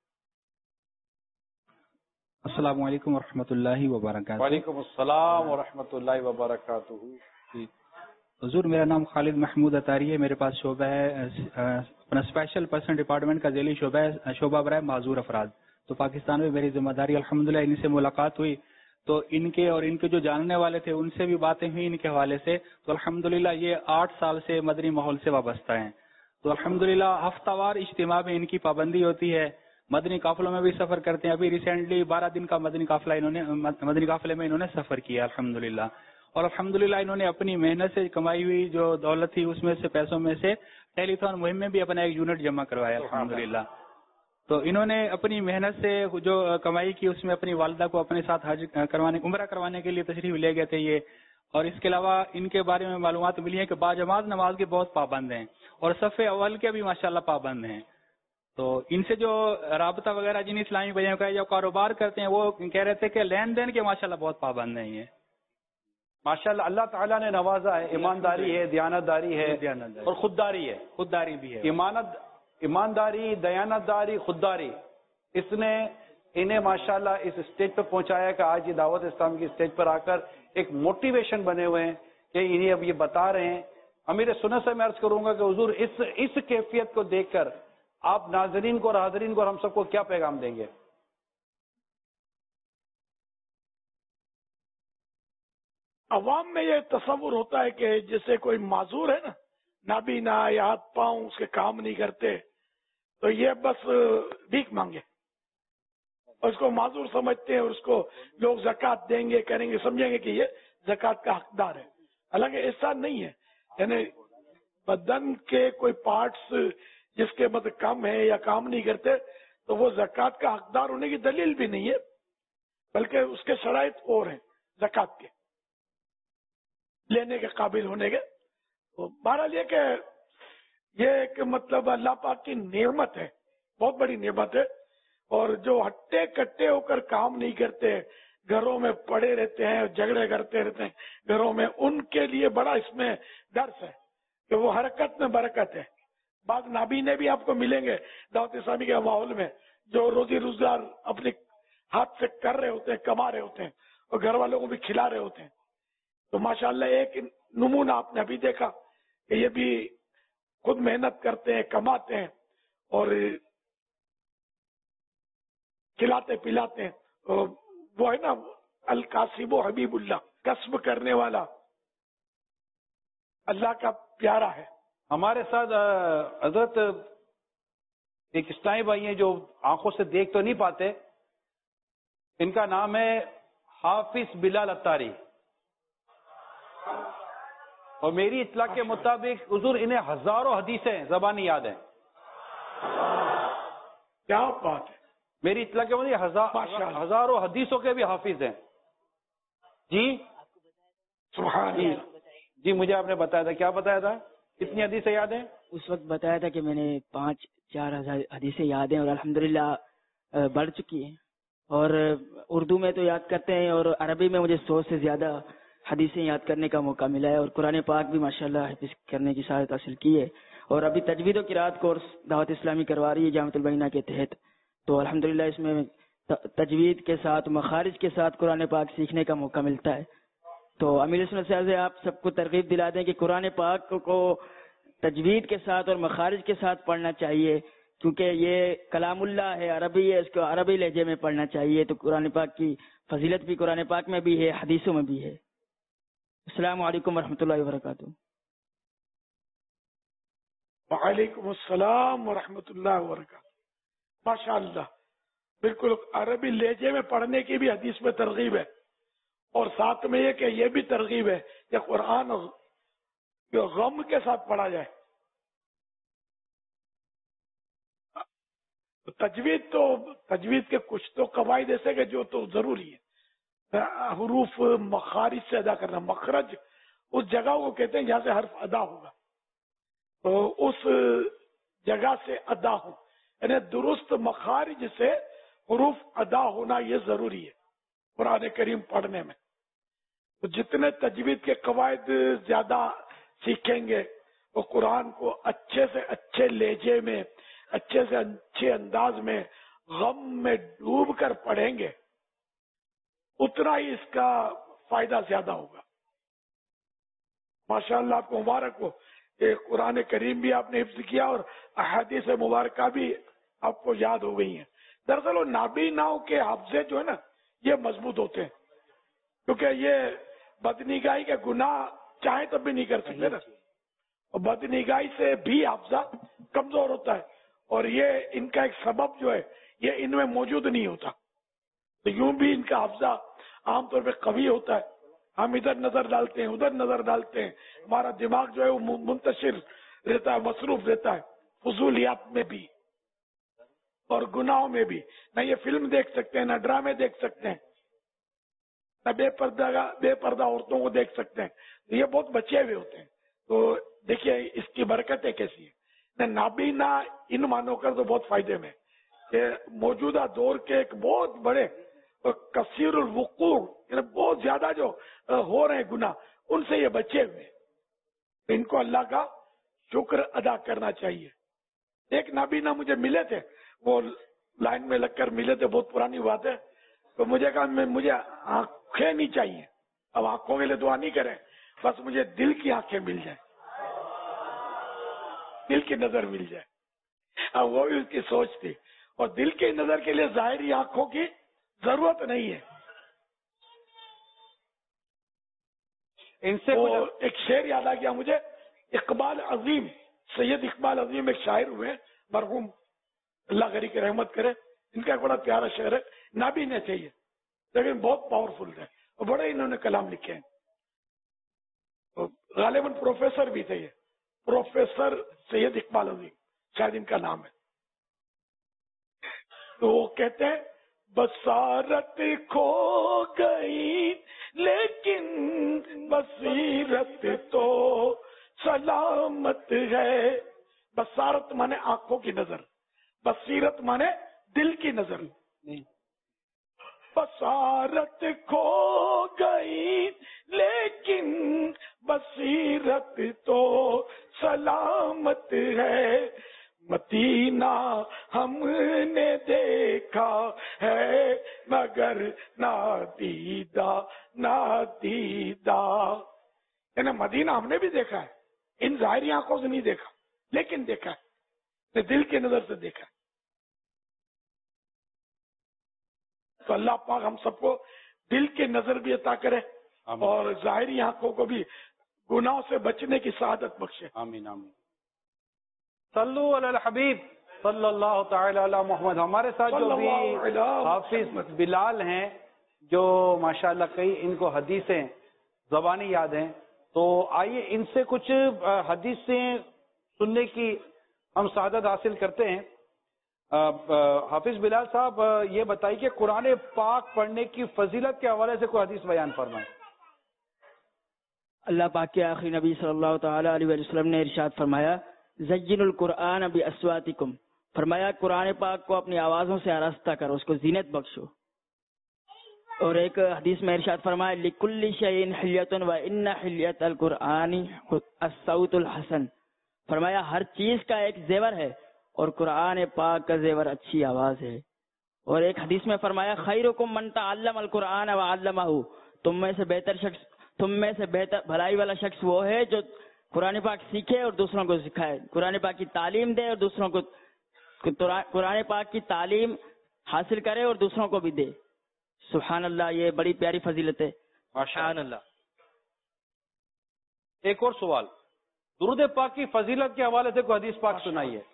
Speaker 14: السلام علیکم ورحمۃ اللہ وبرکاتہ.
Speaker 2: وعلیکم السلام ورحمۃ اللہ وبرکاتہ.
Speaker 14: جی حضور، میرا نام خالد محمود اتاری ہے. میرے پاس شعبہ ہے اپنا اسپیشل پرسن ڈپارٹمنٹ کا ذیلی شعبہ ہے، شعبہ برائے معذور افراد. تو پاکستان میں میری ذمہ داری الحمدللہ. ان سے ملاقات ہوئی تو ان کے اور ان کے جو جاننے والے تھے ان سے بھی باتیں ہوئی ان کے حوالے سے. تو الحمدللہ یہ آٹھ سال سے مدنی ماحول سے وابستہ ہیں تو الحمدللہ ہفتہ وار اجتماع میں ان کی پابندی ہوتی ہے. مدنی قافلوں میں بھی سفر کرتے ہیں. ابھی ریسنٹلی بارہ دن کا مدنی قافلہ انہوں نے مدنی قافلے میں انہوں نے سفر کیا الحمدللہ. اور الحمدللہ انہوں نے اپنی محنت سے کمائی ہوئی جو دولت تھی اس میں سے پیسوں میں سے ٹیلی تھون مہم میں بھی اپنا ایک یونٹ جمع کروایا الحمدللہ. تو انہوں نے اپنی محنت سے جو کمائی کی اس میں اپنی والدہ کو اپنے ساتھ حج کروانے عمرہ کروانے کے لیے تشریف لے گئے تھے یہ. اور اس کے علاوہ ان کے بارے میں معلومات ملی ہیں کہ باجماعت نماز کے بہت پابند ہیں اور صف اول کے بھی ماشاءاللہ پابند ہیں. تو ان سے جو رابطہ وغیرہ جن اسلامی بھائیوں کا جو کاروبار کرتے ہیں وہ کہہ رہے تھے کہ لین دین کے ماشاءاللہ بہت پابند ہیں یہ.
Speaker 2: ماشاءاللہ اللہ تعالیٰ نے نوازا ہے. ایمانداری ہے, دیانتداری ہے اور خودداری ہے.
Speaker 14: خودداری بھی ہے.
Speaker 2: ایمانت ایمانداری, دیانتداری, خودداری, اس نے انہیں ماشاءاللہ اس اسٹیج پر پہنچایا کہ آج یہ دعوت اسلام کی اسٹیج پر آ کر ایک موٹیویشن بنے ہوئے ہیں کہ انہیں اب یہ بتا رہے ہیں. امیر سنت سے میں عرض کروں گا کہ حضور اس اس کیفیت کو دیکھ کر آپ ناظرین کو اور حاضرین کو اور ہم سب کو کیا پیغام دیں گے؟
Speaker 3: عوام میں یہ تصور ہوتا ہے کہ جیسے کوئی معذور ہے نا, نابینا یا ہاتھ پاؤں اس کے کام نہیں کرتے, تو یہ بس بھیک مانگے اور اس کو معذور سمجھتے ہیں اور اس کو لوگ زکوٰۃ دیں گے, کریں گے, سمجھیں گے کہ یہ زکوٰۃ کا حقدار ہے. حالانکہ ایسا نہیں ہے. یعنی بدن کے کوئی پارٹس جس کے مطلب کم ہے یا کام نہیں کرتے تو وہ زکوٰۃ کا حقدار ہونے کی دلیل بھی نہیں ہے, بلکہ اس کے شرائط اور ہیں زکوٰۃ کے لینے کے قابل ہونے کے. تو بہرحال یہ کہ یہ ایک مطلب اللہ پاک کی نعمت ہے, بہت بڑی نعمت ہے. اور جو ہٹے کٹے ہو کر کام نہیں کرتے, گھروں میں پڑے رہتے ہیں, جھگڑے کرتے رہتے ہیں گھروں میں, ان کے لیے بڑا اس میں درس ہے کہ وہ حرکت میں برکت ہے. بعض نابینے بھی آپ کو ملیں گے دعوت اسلامی کے ماحول میں جو روزی روزگار اپنے ہاتھ سے کر رہے ہوتے ہیں, کما رہے ہوتے ہیں اور گھر والوں کو بھی کھلا رہے ہوتے ہیں. تو ماشاءاللہ ایک نمونہ آپ نے ابھی دیکھا کہ یہ بھی خود محنت کرتے ہیں, کماتے ہیں اور کھلاتے پلاتے ہیں. وہ ہے نا القاسب و حبیب اللہ, کسب کرنے والا اللہ کا پیارا ہے.
Speaker 2: ہمارے ساتھ حضرت ایک اسلامی بھائی ہیں جو آنکھوں سے دیکھ تو نہیں پاتے, ان کا نام ہے حافظ بلال اتاری, اور میری اطلاع کے مطابق حضور انہیں ہزاروں حدیثیں زبانی یاد ہیں.
Speaker 3: کیا بات ہے.
Speaker 2: میری اطلاع کے مطابق ہزار ہزاروں حدیثوں کے بھی حافظ ہیں. جی
Speaker 3: سبحان
Speaker 2: جی جی مجھے آپ نے بتایا تھا, کیا بتایا تھا, کتنی حدیثیں یاد ہیں؟
Speaker 6: اس وقت بتایا تھا کہ میں نے پانچ چار ہزار حدیثیں یاد ہیں اور الحمدللہ بڑھ چکی ہیں. اور اردو میں تو یاد کرتے ہیں اور عربی میں مجھے سو سے زیادہ حدیثیں یاد کرنے کا موقع ملا ہے اور قرآن پاک بھی ماشاءاللہ حفظ کرنے کی سعادت حاصل کی ہے. اور ابھی تجوید و قرات کورس دعوت اسلامی کروا رہی ہے جامعۃ البینہ کے تحت, تو الحمدللہ اس میں تجوید کے ساتھ مخارج کے ساتھ قرآن پاک سیکھنے کا موقع ملتا ہے. تو امیر سنت سے آپ سب کو ترغیب دلا دیں کہ قرآن پاک کو تجوید کے ساتھ اور مخارج کے ساتھ پڑھنا چاہیے, کیونکہ یہ کلام اللہ ہے, عربی ہے, اس کو عربی لہجے میں پڑھنا چاہیے. تو قرآن پاک کی فضیلت بھی قرآن پاک میں بھی ہے, حدیثوں میں بھی ہے. السلام علیکم ورحمۃ اللہ وبرکاتہ.
Speaker 3: وعلیکم السلام ورحمۃ اللہ وبرکاتہ. ماشاء اللہ, بالکل عربی لہجے میں پڑھنے کی بھی حدیث میں ترغیب ہے, اور ساتھ میں یہ کہ یہ بھی ترغیب ہے کہ قرآن غم کے ساتھ پڑھا جائے. تجوید تو تجوید کے کچھ تو قواعد ایسے کہ جو تو ضروری ہے, حروف مخارج سے ادا کرنا. مخرج اس جگہ کو کہتے ہیں جہاں سے حرف ادا ہوگا, تو اس جگہ سے ادا ہو, یعنی درست مخارج سے حروف ادا ہونا یہ ضروری ہے قرآن کریم پڑھنے میں. تو جتنے تجوید کے قواعد زیادہ سیکھیں گے وہ قرآن کو اچھے سے اچھے لہجے میں, اچھے سے اچھے انداز میں غم میں ڈوب کر پڑھیں گے, اتنا ہی اس کا فائدہ زیادہ ہوگا. ماشاءاللہ آپ کو مبارک ہو کہ قرآن کریم بھی آپ نے حفظ کیا اور احادیث مبارکہ بھی آپ کو یاد ہو گئی ہیں. دراصل وہ نابیناؤں کے حافظے جو ہے نا یہ مضبوط ہوتے ہیں, کیونکہ یہ بدنگاہی کے گناہ چاہیں تب بھی نہیں کر سکتے نا, और बदनिगाही से भी हाफजा कमजोर होता है, और ये इनका एक सबब जो है ये इनमें मौजूद नहीं होता। तो यूं भी इनका हाफजा आमतौर पे कवी होता है, हम इधर नजर डालते हैं उधर नजर डालते हैं, हमारा दिमाग जो है वो मु- मुंतशिर रहता है, मसरूफ रहता है, फजूलियात में भी और गुनाहों में भी। न ये फिल्म देख सकते हैं, न ड्रामे देख सकते हैं, न बेपर्दा बेपर्दा औरतों को देख सकते हैं। तो ये बहुत बचे हुए होते हैं। तो देखिए इसकी बरकतें कैसी है। न नाबीना इन मानों कर तो बहुत फायदे में कि मौजूदा दौर के एक बहुत बड़े कसीरुल वुकूअ, यानी बहुत ज्यादा जो हो रहे हैं गुनाह, उनसे ये बचे हुए। तो इनको अल्लाह का शुक्र अदा करना चाहिए। एक नाबीना मुझे मिले थे, वो लाइन में लगकर मिले थे, बहुत पुरानी बात है। तो मुझे कहा मैं मुझे आंखें नहीं चाहिए, अब आंखों के लिए दुआ नहीं करें, बस मुझे दिल की आंखें मिल जाए, दिल की नजर मिल जाए। अब वो भी उसकी सोच थी, और दिल की नजर के लिए जाहिरी आंखों की जरूरत नहीं है।
Speaker 2: इनसे
Speaker 3: वो एक शेर याद आ गया मुझे, इकबाल अजीम, सैयद इकबाल अजीम एक शायर हुए मरहूम, अल्लाह गरी की रहमत करे। इनका एक बड़ा प्यारा शेर है, नाबीने चाहिए लेकिन बहुत पावरफुल है, और बड़े इन्होंने कलाम लिखे हैं। तो गालिबन प्रोफेसर भी थे ये, प्रोफेसर सैयद इकबाल अजीम शायद इनका नाम है। तो वो कहते हैं बसारत खो गई लेकिन बसीरत तो सलामत है। बसारत माने आंखों की नजर, बसीरत माने दिल की नजर। बसारत खो गई लेकिन बसीरत तो सलामत है। मदीना हमने देखा है मगर नादीदा नादीदा, यानी मदीना हमने भी देखा है, इन जाहिरी आंखों से नहीं देखा, लेकिन देखा है, दिल की नजर से देखा है। तो अल्लाह पाक हम सबको दिल की नजर भी अता करे और जाहिरी आंखों को भी गुनाहों से बचने की सआदत बख्शे।
Speaker 2: आमीन आमीन। सल्लु अलल हबीब सल्लल्लाहु तआला अला मोहम्मद। हमारे साथ जो भी हाफिज बिलाल हैं, जो माशाल्लाह कई इनको हदीसें ज़बानी याद हैं, तो आइए इनसे कुछ हदीसें सुनने की हम सादत हासिल करते हैं। हाफिज बिलाल साहब, ये बताइए कि कुरान पाक पढ़ने की फजीलत के हवाले से कोई हदीस बयान फरमाएं।
Speaker 6: अल्लाह पाक के आखिरी नबी सल्लल्लाहु तआला अलैहि वसल्लम ने इरशाद फरमाया, ज़य्यिनुल कुरआन बि अस्वातिकुम, फरमाया कुरान पाक को अपनी आवाजों से आरास्ता करो, उसको जीनत बख्शो। और एक हदीस में इरशाद फरमाया, लिकुल्लि शैइन हिल्यतुन व इन्ना हिल्यतल कुरआनी अस्सौतुल हसन, फरमाया हर चीज का एक जेवर है और कुरान पाक का जेवर अच्छी आवाज है। और एक हदीस में फरमाया, खैरुकुम मन तअल्लमल कुरआन व अल्लमहु, तुम में से बेहतर शख्स, तुम में से बेहतर भलाई वाला शख्स वो है जो कुरान पाक सीखे और दूसरों को सिखाए, कुरान पाक की तालीम दे और दूसरों को कुरान पाक की तालीम हासिल करे और दूसरों को भी दे। सुभान अल्लाह, ये बड़ी प्यारी फजीलत है।
Speaker 2: माशाअल्लाह। एक और सवाल, दुरूद पाक की फजीलत के हवाले से कोई हदीस पाक सुनाइए।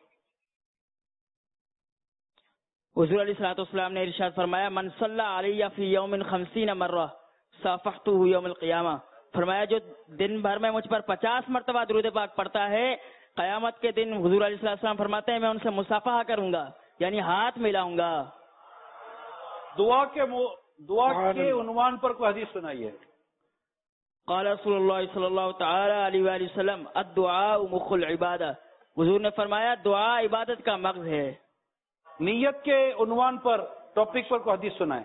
Speaker 6: हुजूर अलैहिस्सलातु वस्सलाम ने इरशाद फरमाया, मन सल्ला अलैया फी यौमिन खमसीन मर्रा साफहतुहु यौमल क़ियामा, फरमाया जो दिन भर में मुझ पर पचास मरतबा दुरूद पाक पढ़ता है, कयामत के दिन हुजूर अलैहिस्सलातु वस्सलाम फरमाते हैं मैं उनसे मुसाफहा करूंगा, यानी हाथ मिलाऊंगा।
Speaker 2: दुआ के दुआ के उन्वान पर कोई हदीस सुनाइए।
Speaker 6: क़ाल रसूलुल्लाह सल्लल्लाहु तआला अलैहि वसल्लम, अद्दुआ मुखुल इबादा, हुजूर ने फरमाया दुआ इबादत का मग़ज़ है।
Speaker 2: नियत के उन्वान पर टॉपिक पर कोई हदीस सुनाए।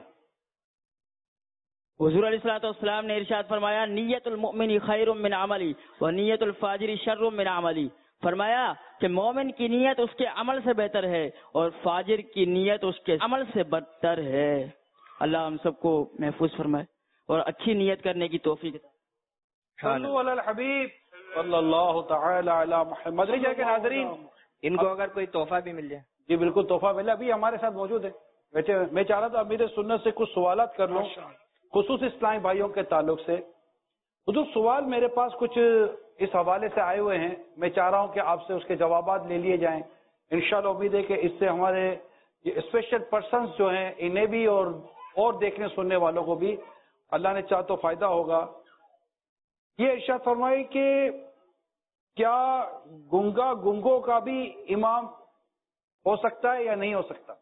Speaker 6: हुजूर अलैहिस्सलातु वस्सलाम ने इरशाद फरमाया, नियतुल मुमिनी खैरुम मिन अमली व नियतुल फाजिरी शर्रुम मिन अमली, फरमाया कि मोमिन की नियत उसके अमल से बेहतर है और फाजिर की नियत उसके अमल से बदतर है। अल्लाह हम सबको महफूज फरमाए और अच्छी नियत करने की तौफीक।
Speaker 2: सल्लु अलल हबीब सल्लल्लाहु तआला अला मुहम्मद। के नाज़रीन,
Speaker 13: इनको अगर कोई तोहफा भी मिल जाए।
Speaker 2: जी बिल्कुल, तोहफा मिला, अभी हमारे साथ मौजूद है। वैसे मैं चाह रहा था अमीर सुन्नत से कुछ सवालात कर लूं खुसूस इस्लामी भाइयों के ताल्लुक से। جو سوال میرے پاس کچھ اس حوالے سے آئے ہوئے ہیں، میں چاہ رہا ہوں کہ آپ سے اس کے جوابات لے لیے جائیں. انشاءاللہ امید ہے کہ اس سے ہمارے یہ اسپیشل پرسنز جو ہیں انہیں بھی اور اور دیکھنے سننے والوں کو بھی اللہ نے چاہ تو فائدہ ہوگا. یہ ارشاد فرمائی کہ کیا گنگا گنگوں کا بھی امام ہو سکتا ہے یا نہیں ہو سکتا؟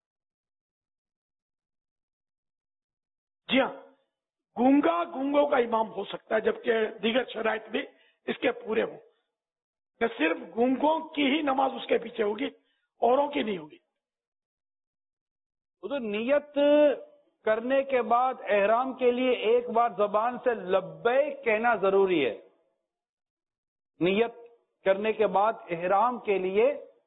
Speaker 3: جی ہاں، گونگا گونگوں کا امام ہو سکتا ہے، جبکہ دیگر شرائط بھی اس کے پورے ہوں. کہ صرف گونگوں کی ہی نماز اس کے پیچھے ہوگی، اوروں کی نہیں ہوگی.
Speaker 2: تو نیت کرنے کے بعد احرام کے لیے ایک بار زبان سے لبیک کہنا ضروری ہے. نیت کرنے کے بعد احرام کے لیے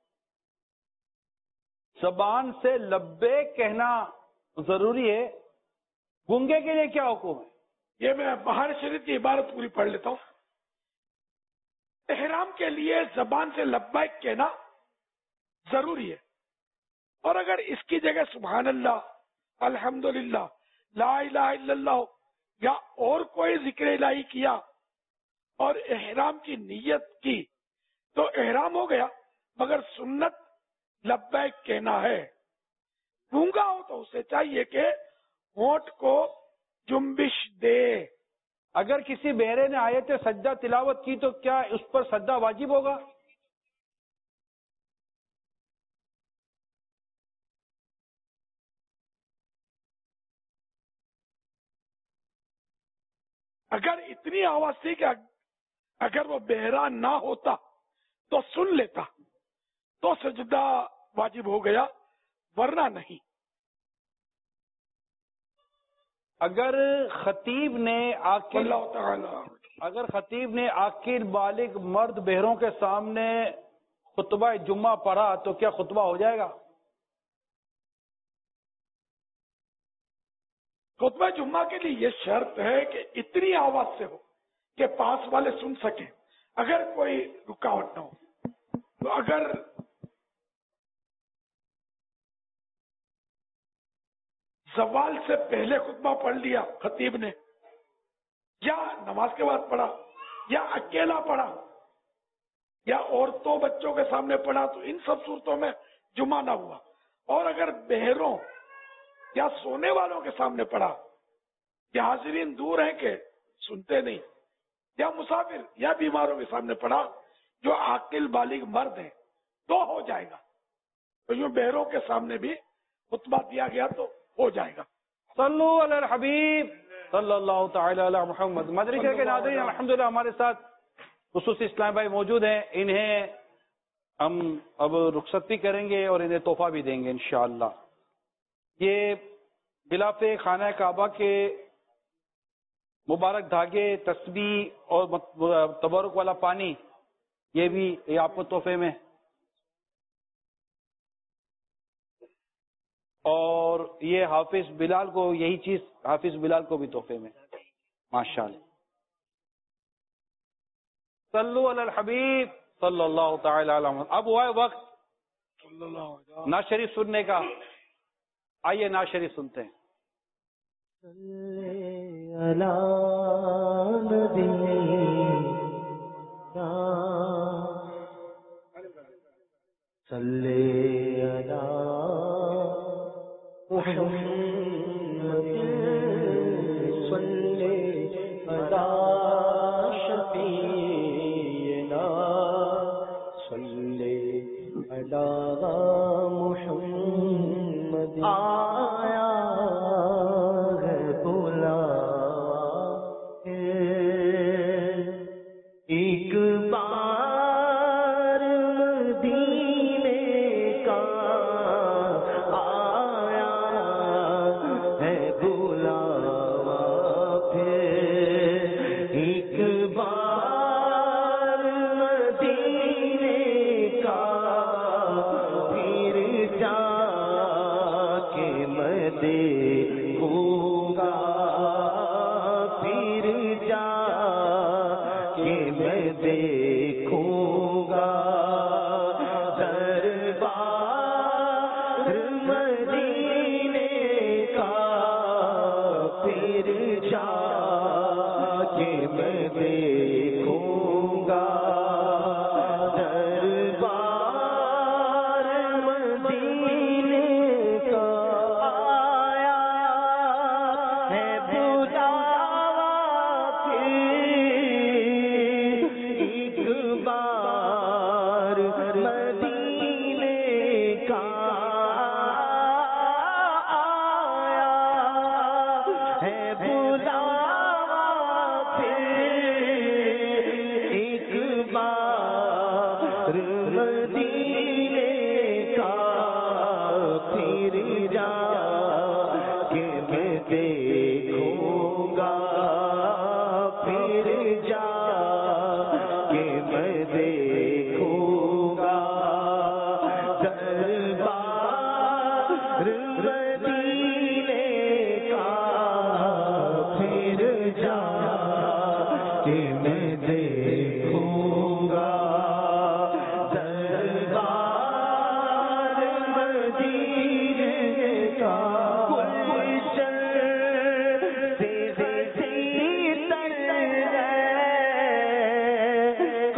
Speaker 2: زبان سے لبیک کہنا ضروری ہے. گنگے کے لیے کیا حکم ہے؟
Speaker 3: یہ میں بہار شریف کی عبارت پوری پڑھ لیتا ہوں. احرام کے لیے زبان سے لبیک کہنا ضروری ہے، اور اگر اس کی جگہ سبحان اللہ، الحمدللہ، لا الہ الا اللہ یا اور کوئی ذکر الہی کیا اور احرام کی نیت کی تو احرام ہو گیا، مگر سنت لبیک کہنا ہے. گونگا ہو تو اسے چاہیے کہ ہونٹ کو جنبش دے.
Speaker 2: اگر کسی بہرے نے آیت سجدہ تلاوت کی تو کیا اس پر سجدہ واجب ہوگا؟
Speaker 3: اگر اتنی آواز تھی کہ اگر وہ بہرا نہ ہوتا تو سن لیتا تو سجدہ واجب ہو گیا، ورنہ نہیں.
Speaker 2: اگر خطیب نے عاقل
Speaker 3: اللہ تعالی
Speaker 2: اگر خطیب نے عاقل بالغ مرد بہروں کے سامنے خطبہ جمعہ پڑھا تو کیا خطبہ ہو جائے گا؟
Speaker 3: خطبہ جمعہ کے لیے یہ شرط ہے کہ اتنی آواز سے ہو کہ پاس والے سن سکیں، اگر کوئی رکاوٹ نہ ہو. تو اگر زوال سے پہلے خطبہ پڑھ لیا خطیب نے، یا نماز کے بعد پڑھا، یا اکیلا پڑھا، یا عورتوں بچوں کے سامنے پڑھا، تو ان سب صورتوں میں جمعہ نہ ہوا. اور اگر بہروں یا سونے والوں کے سامنے پڑھا، یا حاضرین دور ہیں کہ سنتے نہیں، یا مسافر یا بیماروں کے سامنے پڑھا جو عاقل بالغ مرد ہیں، تو ہو جائے گا. تو یوں بہروں کے سامنے بھی خطبہ دیا گیا تو ہو جائے گا.
Speaker 2: صلو علی الحبیب صلی اللہ تعالی علی محمد. مدنی چینل کے ناظرین، الحمدللہ ہمارے ساتھ خصوصی اسلام بھائی موجود ہیں. انہیں ہم اب رخصت بھی کریں گے اور انہیں تحفہ بھی دیں گے انشاءاللہ. یہ غلاف خانہ کعبہ کے مبارک دھاگے، تسبیح اور تبرک والا پانی، یہ بھی یہ آپ کو تحفے میں، اور یہ حافظ بلال کو یہی چیز حافظ بلال کو بھی تحفے میں. ماشاءاللہ. صلو علی الحبیب صلی اللہ تعالی علی محمد. اب ہوا ہے وقت نعت شریف سننے کا. آئیے نعت شریف سنتے ہیں.
Speaker 1: صلی علی محمد صلی علی شفیعنا صلی علی محمد. آیا ہے بلاوا ایک بار مدینے کا، آیا ہے بلاوا پھر ایک بار مدینے کا، پھر جا کے میں دیکھوں گا، پھر جا کے میں دیکھوں گا دربار مدینے کا، پھر جا کہ میں دیکھوں گا دربار مدینے کا آیا ہے بلاوا پھر ایک بار مدینے کا آیا ہے بلاوا پھر ایک بار مدینے کا پھر جا کہ میں دیکھوں گا پھر جا کہ میں دیکھوں گا دربار مدینے کا پھر جا کہ میں دیکھوں گا دربار مدینے کا گلشن سے سیتر ہے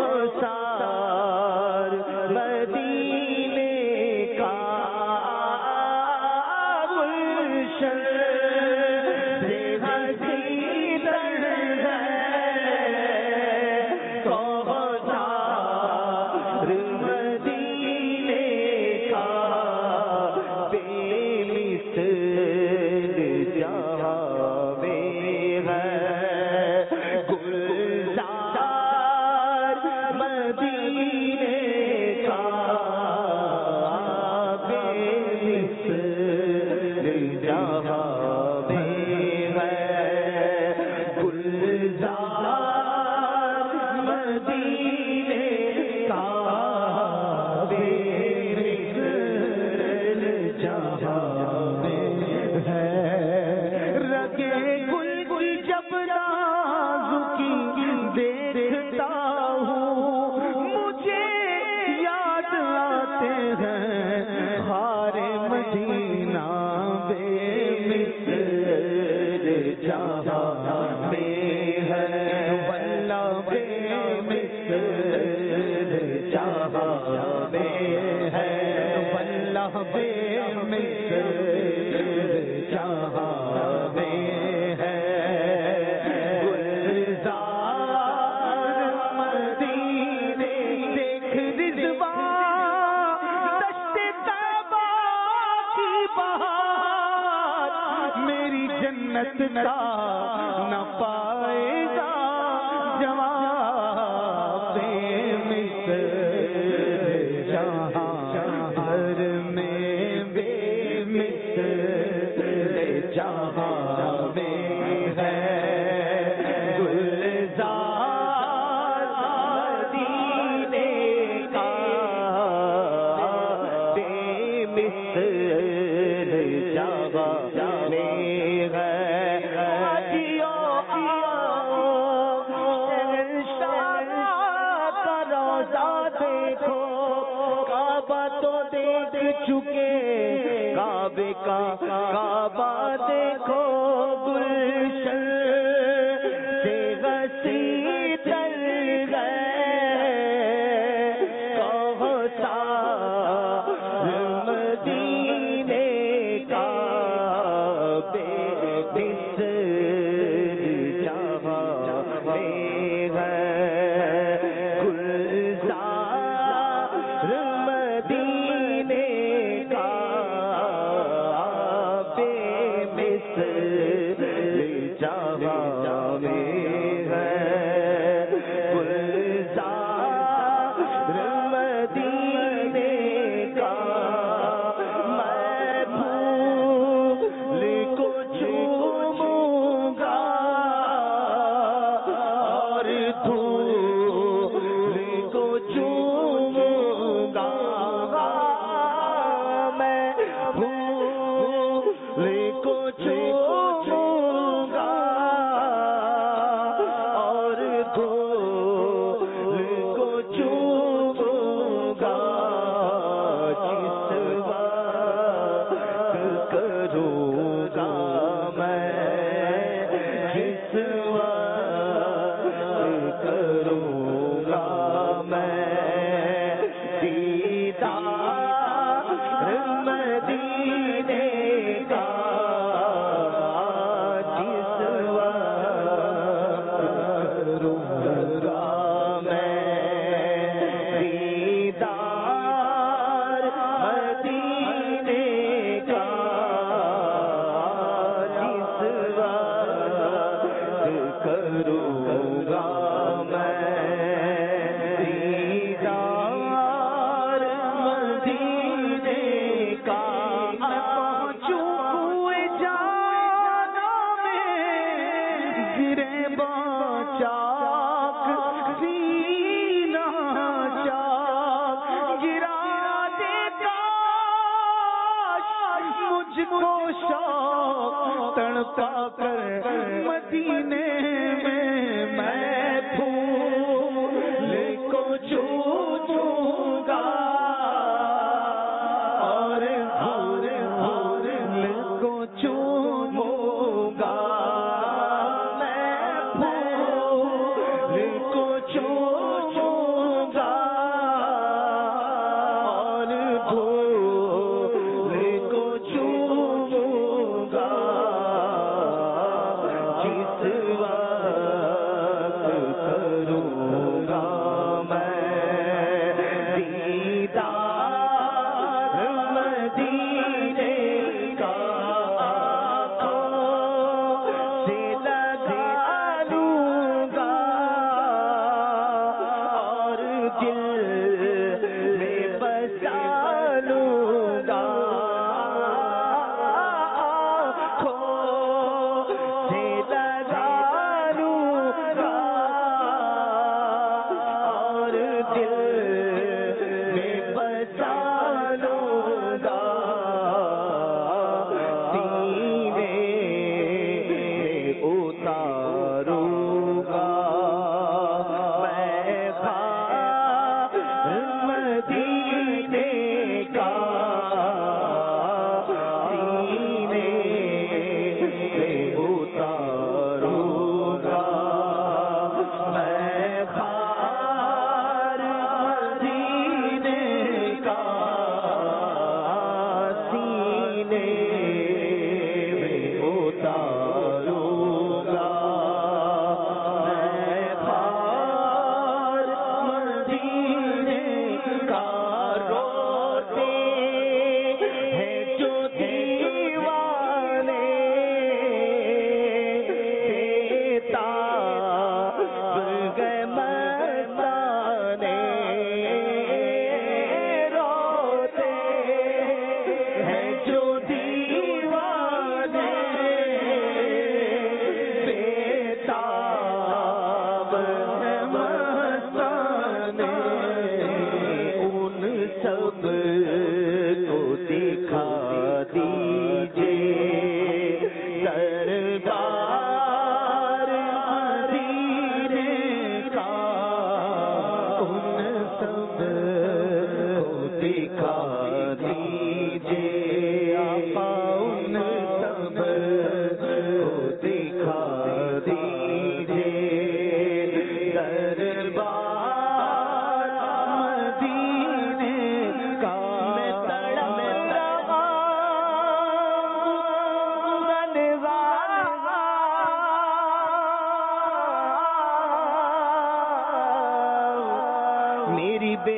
Speaker 1: کوثر مدینے کا گلشن سے سیتر ہے کوثر مدینے کا بے مثل جہاں میں ہے گلزار مدینے کا بے مثل جہاں میں ہے گلزار مدینے کا بے مثل جہاں میں ہے رگے گل گل جب نازکی دیکھتا ہوں مجھے یاد آتے ہیں ہار مدینہ بے مثل جہاں میں ہے واللہ بے مثل جہاں میں ہے واللہ بے مثل جہاں میں ہے گلزار مدینے دیکھ رضوان دشت طیبہ کی بہار میری جنت کا نہ پائے گا جواب بے مثل جہاں ہر میں بے مثل جہاں میں ہے گلزار مدینے کا بے مثل جہاں میں ہے آجیو شہنشاہ کا روضہ دیکھو کعبہ تو دیکھ چکے کعبے کا کعبہ دیکھو گلشن سے وسیع تر ہے کوثر مدینے کا بے مثل جہاں میں ہے گلزار مدینے کا بے مثل جہاں میں ہے گلزار مدینے کا میں پھول کو چوموں گا اور دھول کو چوموں گا میں پھول کو چوموں گا اور دھول کو چوموں گا جس وقت کروں گا میں جس وقت میری بے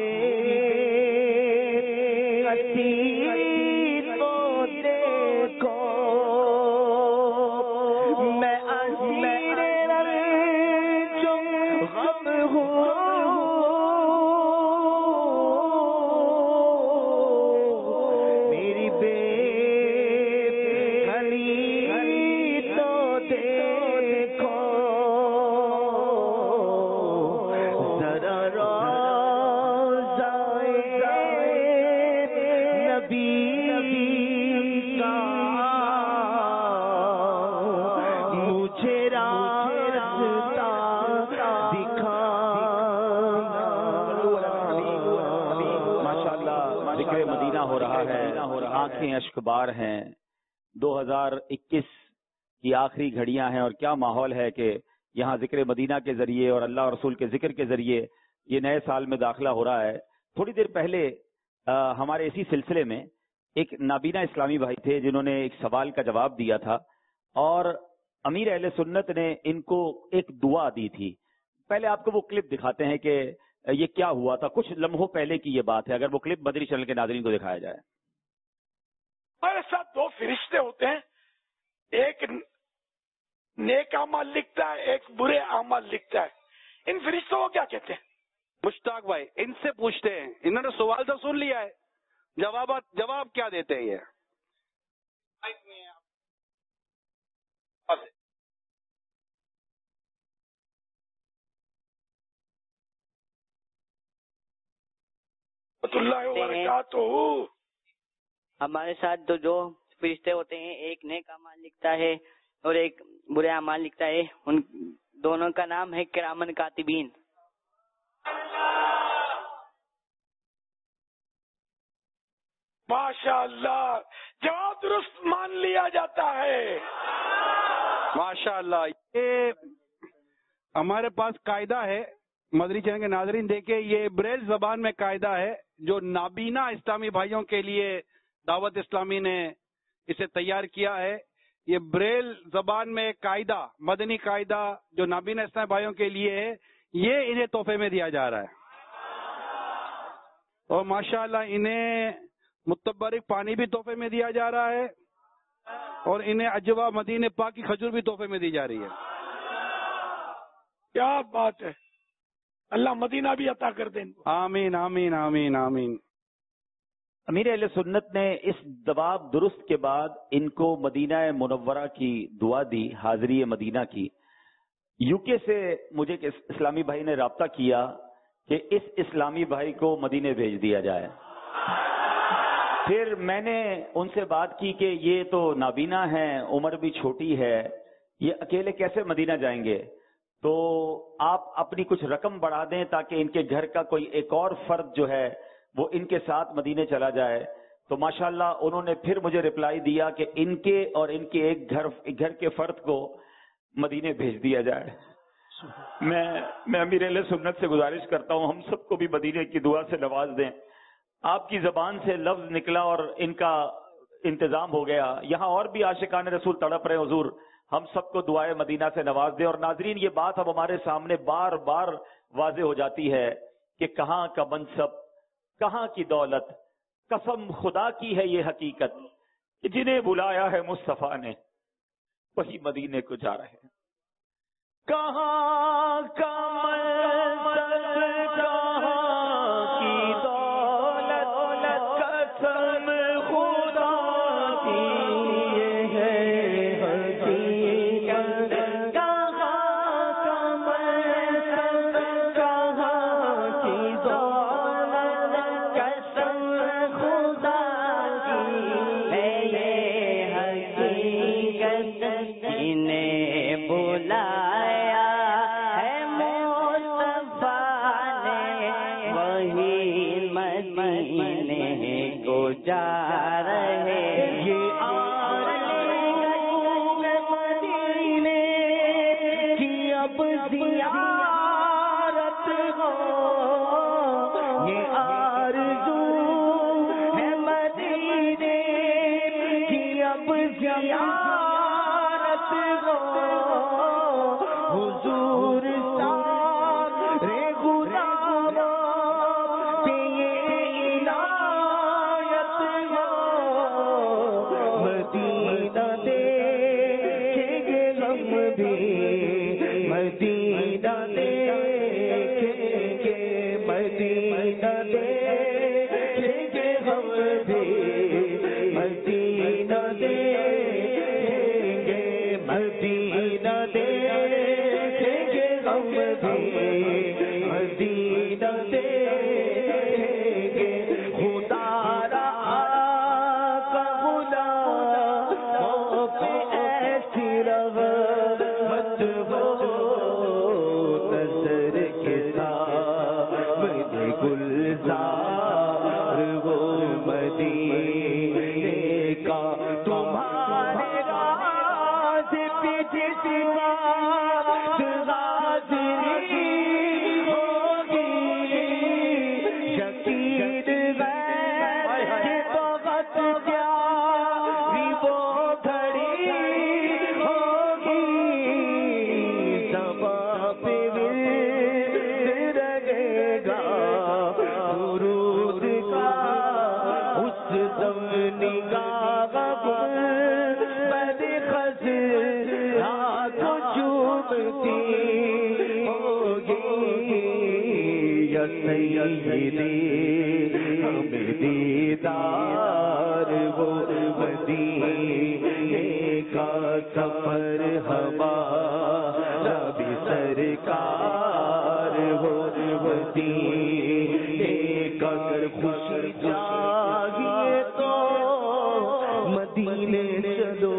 Speaker 15: اشکبار ہیں. دو ہزار اکیس کی آخری گھڑیاں ہیں اور کیا ماحول ہے کہ یہاں ذکر مدینہ کے ذریعے اور اللہ اور رسول کے ذکر کے ذریعے یہ نئے سال میں داخلہ ہو رہا ہے. تھوڑی دیر پہلے آ, ہمارے اسی سلسلے میں ایک نابینا اسلامی بھائی تھے جنہوں نے ایک سوال کا جواب دیا تھا اور امیر اہل سنت نے ان کو ایک دعا دی تھی. پہلے آپ کو وہ کلپ دکھاتے ہیں کہ یہ کیا ہوا تھا. کچھ لمحوں پہلے کی یہ بات ہے. اگر وہ کلپ مدنی چینل کے ناظرین کو دکھایا جائے.
Speaker 3: ہمارے ساتھ دو فرشتے ہوتے ہیں, ایک نیک اعمال لکھتا ہے, ایک برے اعمال لکھتا ہے. ان فرشتوں کو کیا کہتے ہیں؟
Speaker 2: مشتاق بھائی ان سے پوچھتے ہیں, انہوں نے سوال تو سن لیا ہے, جوابات جواب کیا دیتے ہیں یہ؟
Speaker 3: اللہ وبرکاتہ.
Speaker 16: ہمارے ساتھ تو جو فرشتے ہوتے ہیں ایک نیک اعمال لکھتا ہے اور ایک برے اعمال لکھتا ہے. ان دونوں کا نام ہے کرامن کاتبین.
Speaker 3: ماشاء اللہ, جواب درست مان لیا جاتا ہے.
Speaker 2: ماشاء اللہ. یہ ہمارے پاس قاعدہ ہے, مدنی چینل کے ناظرین دیکھیں, یہ بریل زبان میں قاعدہ ہے جو نابینا اسلامی بھائیوں کے لیے دعوت اسلامی نے اسے تیار کیا ہے. یہ بریل زبان میں قاعدہ, مدنی قاعدہ جو نابینا اسلامی بھائیوں کے لیے ہے, یہ انہیں تحفے میں دیا جا رہا ہے. اور ماشاءاللہ انہیں متبرک پانی بھی تحفے میں دیا جا رہا ہے اور انہیں اجوا مدینے پاک کی کھجور بھی تحفے میں دی جا رہی ہے.
Speaker 3: کیا بات ہے, اللہ مدینہ بھی عطا کر دیں.
Speaker 2: آمین آمین آمین آمین.
Speaker 15: امیر اہل سنت نے اس جواب درست کے بعد ان کو مدینہ منورہ کی دعا دی, حاضری مدینہ کی. یو کے سے مجھے ایک اسلامی بھائی نے رابطہ کیا کہ اس اسلامی بھائی کو مدینے بھیج دیا جائے. پھر میں نے ان سے بات کی کہ یہ تو نابینا ہیں, عمر بھی چھوٹی ہے, یہ اکیلے کیسے مدینہ جائیں گے, تو آپ اپنی کچھ رقم بڑھا دیں تاکہ ان کے گھر کا کوئی ایک اور فرد جو ہے وہ ان کے ساتھ مدینے چلا جائے. تو ماشاءاللہ انہوں نے پھر مجھے رپلائی دیا کہ ان کے اور ان کے ایک گھر گھر کے فرد کو مدینے بھیج دیا جائے. میں میں امیر اہل سنت سے گزارش کرتا ہوں ہم سب کو بھی مدینے کی دعا سے نواز دیں. آپ کی زبان سے لفظ نکلا اور ان کا انتظام ہو گیا. یہاں اور بھی عاشقان رسول تڑپ رہے, حضور ہم سب کو دعائے مدینہ سے نواز دیں. اور ناظرین یہ بات اب ہمارے سامنے بار بار واضح ہو جاتی ہے کہ کہاں کا منصب, کہاں کی دولت, قسم خدا کی ہے یہ حقیقت کہ جنہیں بلایا ہے مصطفیٰ نے وہی مدینے کو جا رہے ہیں. کہاں کا منصب, کہاں کی دولت, قسم خدا کی یہ ہے حقیقت. کہاں کا منصب, کہاں کی دولت, قسم خدا کی ہے یہ حقیقت. انہیں بلایا ہے مصطفیٰ نے وہی مدینے کو جا رہے. یہ آرزو ہے مدینے کی اب زیارت ہو, یہ آرزو ہے مدینے کی اب زیارت ہو. حضور سارے غلاموں
Speaker 1: مدینہ دیکھیں گے مدینہ دیکھیں گے ہم بھی مدینہ دیکھیں گے مدینہ دیکھیں گے ہم بھی مدینہ دیکھیں گے خدا را کا غلام پہ ایسی رحمت ہو نظر کے سامنے گلزار وہ مدینے کا تمہارے راز پہ جس بات حاضری ہوگی یقین غیر کہ بہت پیاری وہ گھڑی ہوگی زباں پہ ورد رہے گا درود کا اس دم نگاہ بد خزرا کو چومتی ہوگی یا سیدی ہمیں دیدار وہ مدینے کا سفر ہمارا بھی سرکار وہ مدینے کا اگر خوشی چاہیے تو مدینے چلو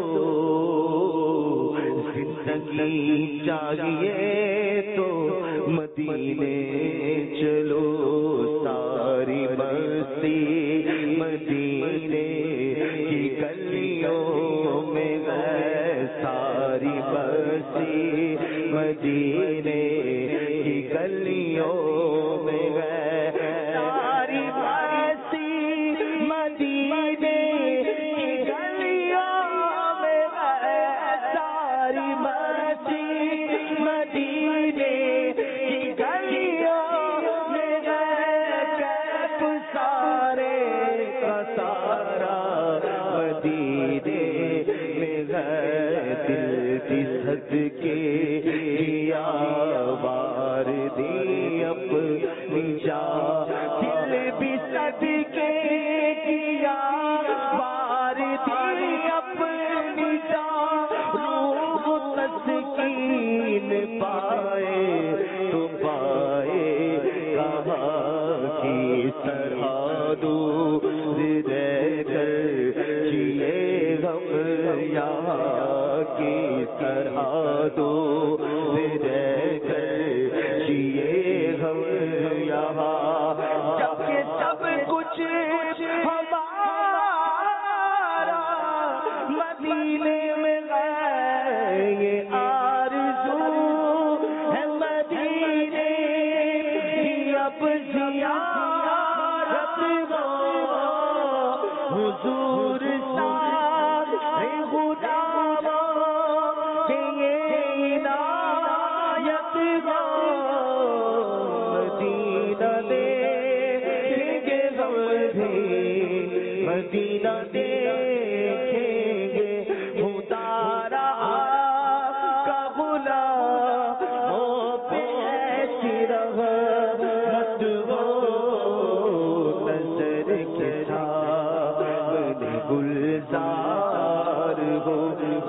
Speaker 1: زندگی چاہیے تو مدینے چلو ساری مستی مدینے کی گلیوں میں ہے ساری مستی مدینے کی گلیوں میں ہے ساری مستی مدینے کی گلیوں میں ہے ساری مستی مدینے کی گلیوں میں ہے کیف سارے کا سارا مدینے میں ہے دل کی صدقے کیا وار دی اپنی جان دل بھی صدقے کیا وار دی اپنی جان روح تسکین پائے تو پائے کہاں کی سرحدوں رہ کر جیے ہم یہاں کی سرحدوں رہ کر جیے ہم یہاں جبکہ سب کچھ ہمارا مدینے میں ہے یہ آرزو ہے مدینے کی اب زیارت ہو حضور صاحب خدا کہ یہ عنایت ہو مدینہ دیکھیں گے ہم بھی مدینہ دیکھیں گے خدا کا غلام ہو پہ ایسی رحمت ہو نظر کے سامنے گلزار ہو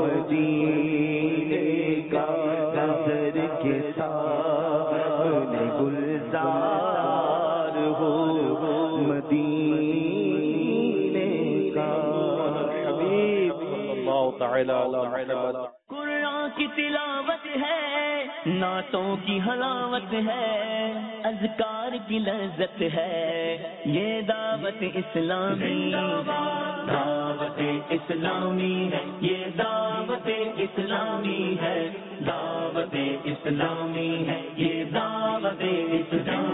Speaker 1: مدینے کا نظر کے سامنے گلزار ہو مدینے کا حبیب
Speaker 2: اللہ تعالی علی محمد
Speaker 1: قرآن کی تلاوت ہے نعتوں کی حلاوت ہے اذکار کی لذت ہے یہ دعوت اسلامی دعوت اسلامی ہے یہ دعوت اسلامی ہے دعوت اسلامی ہے یہ دعوت اسلامی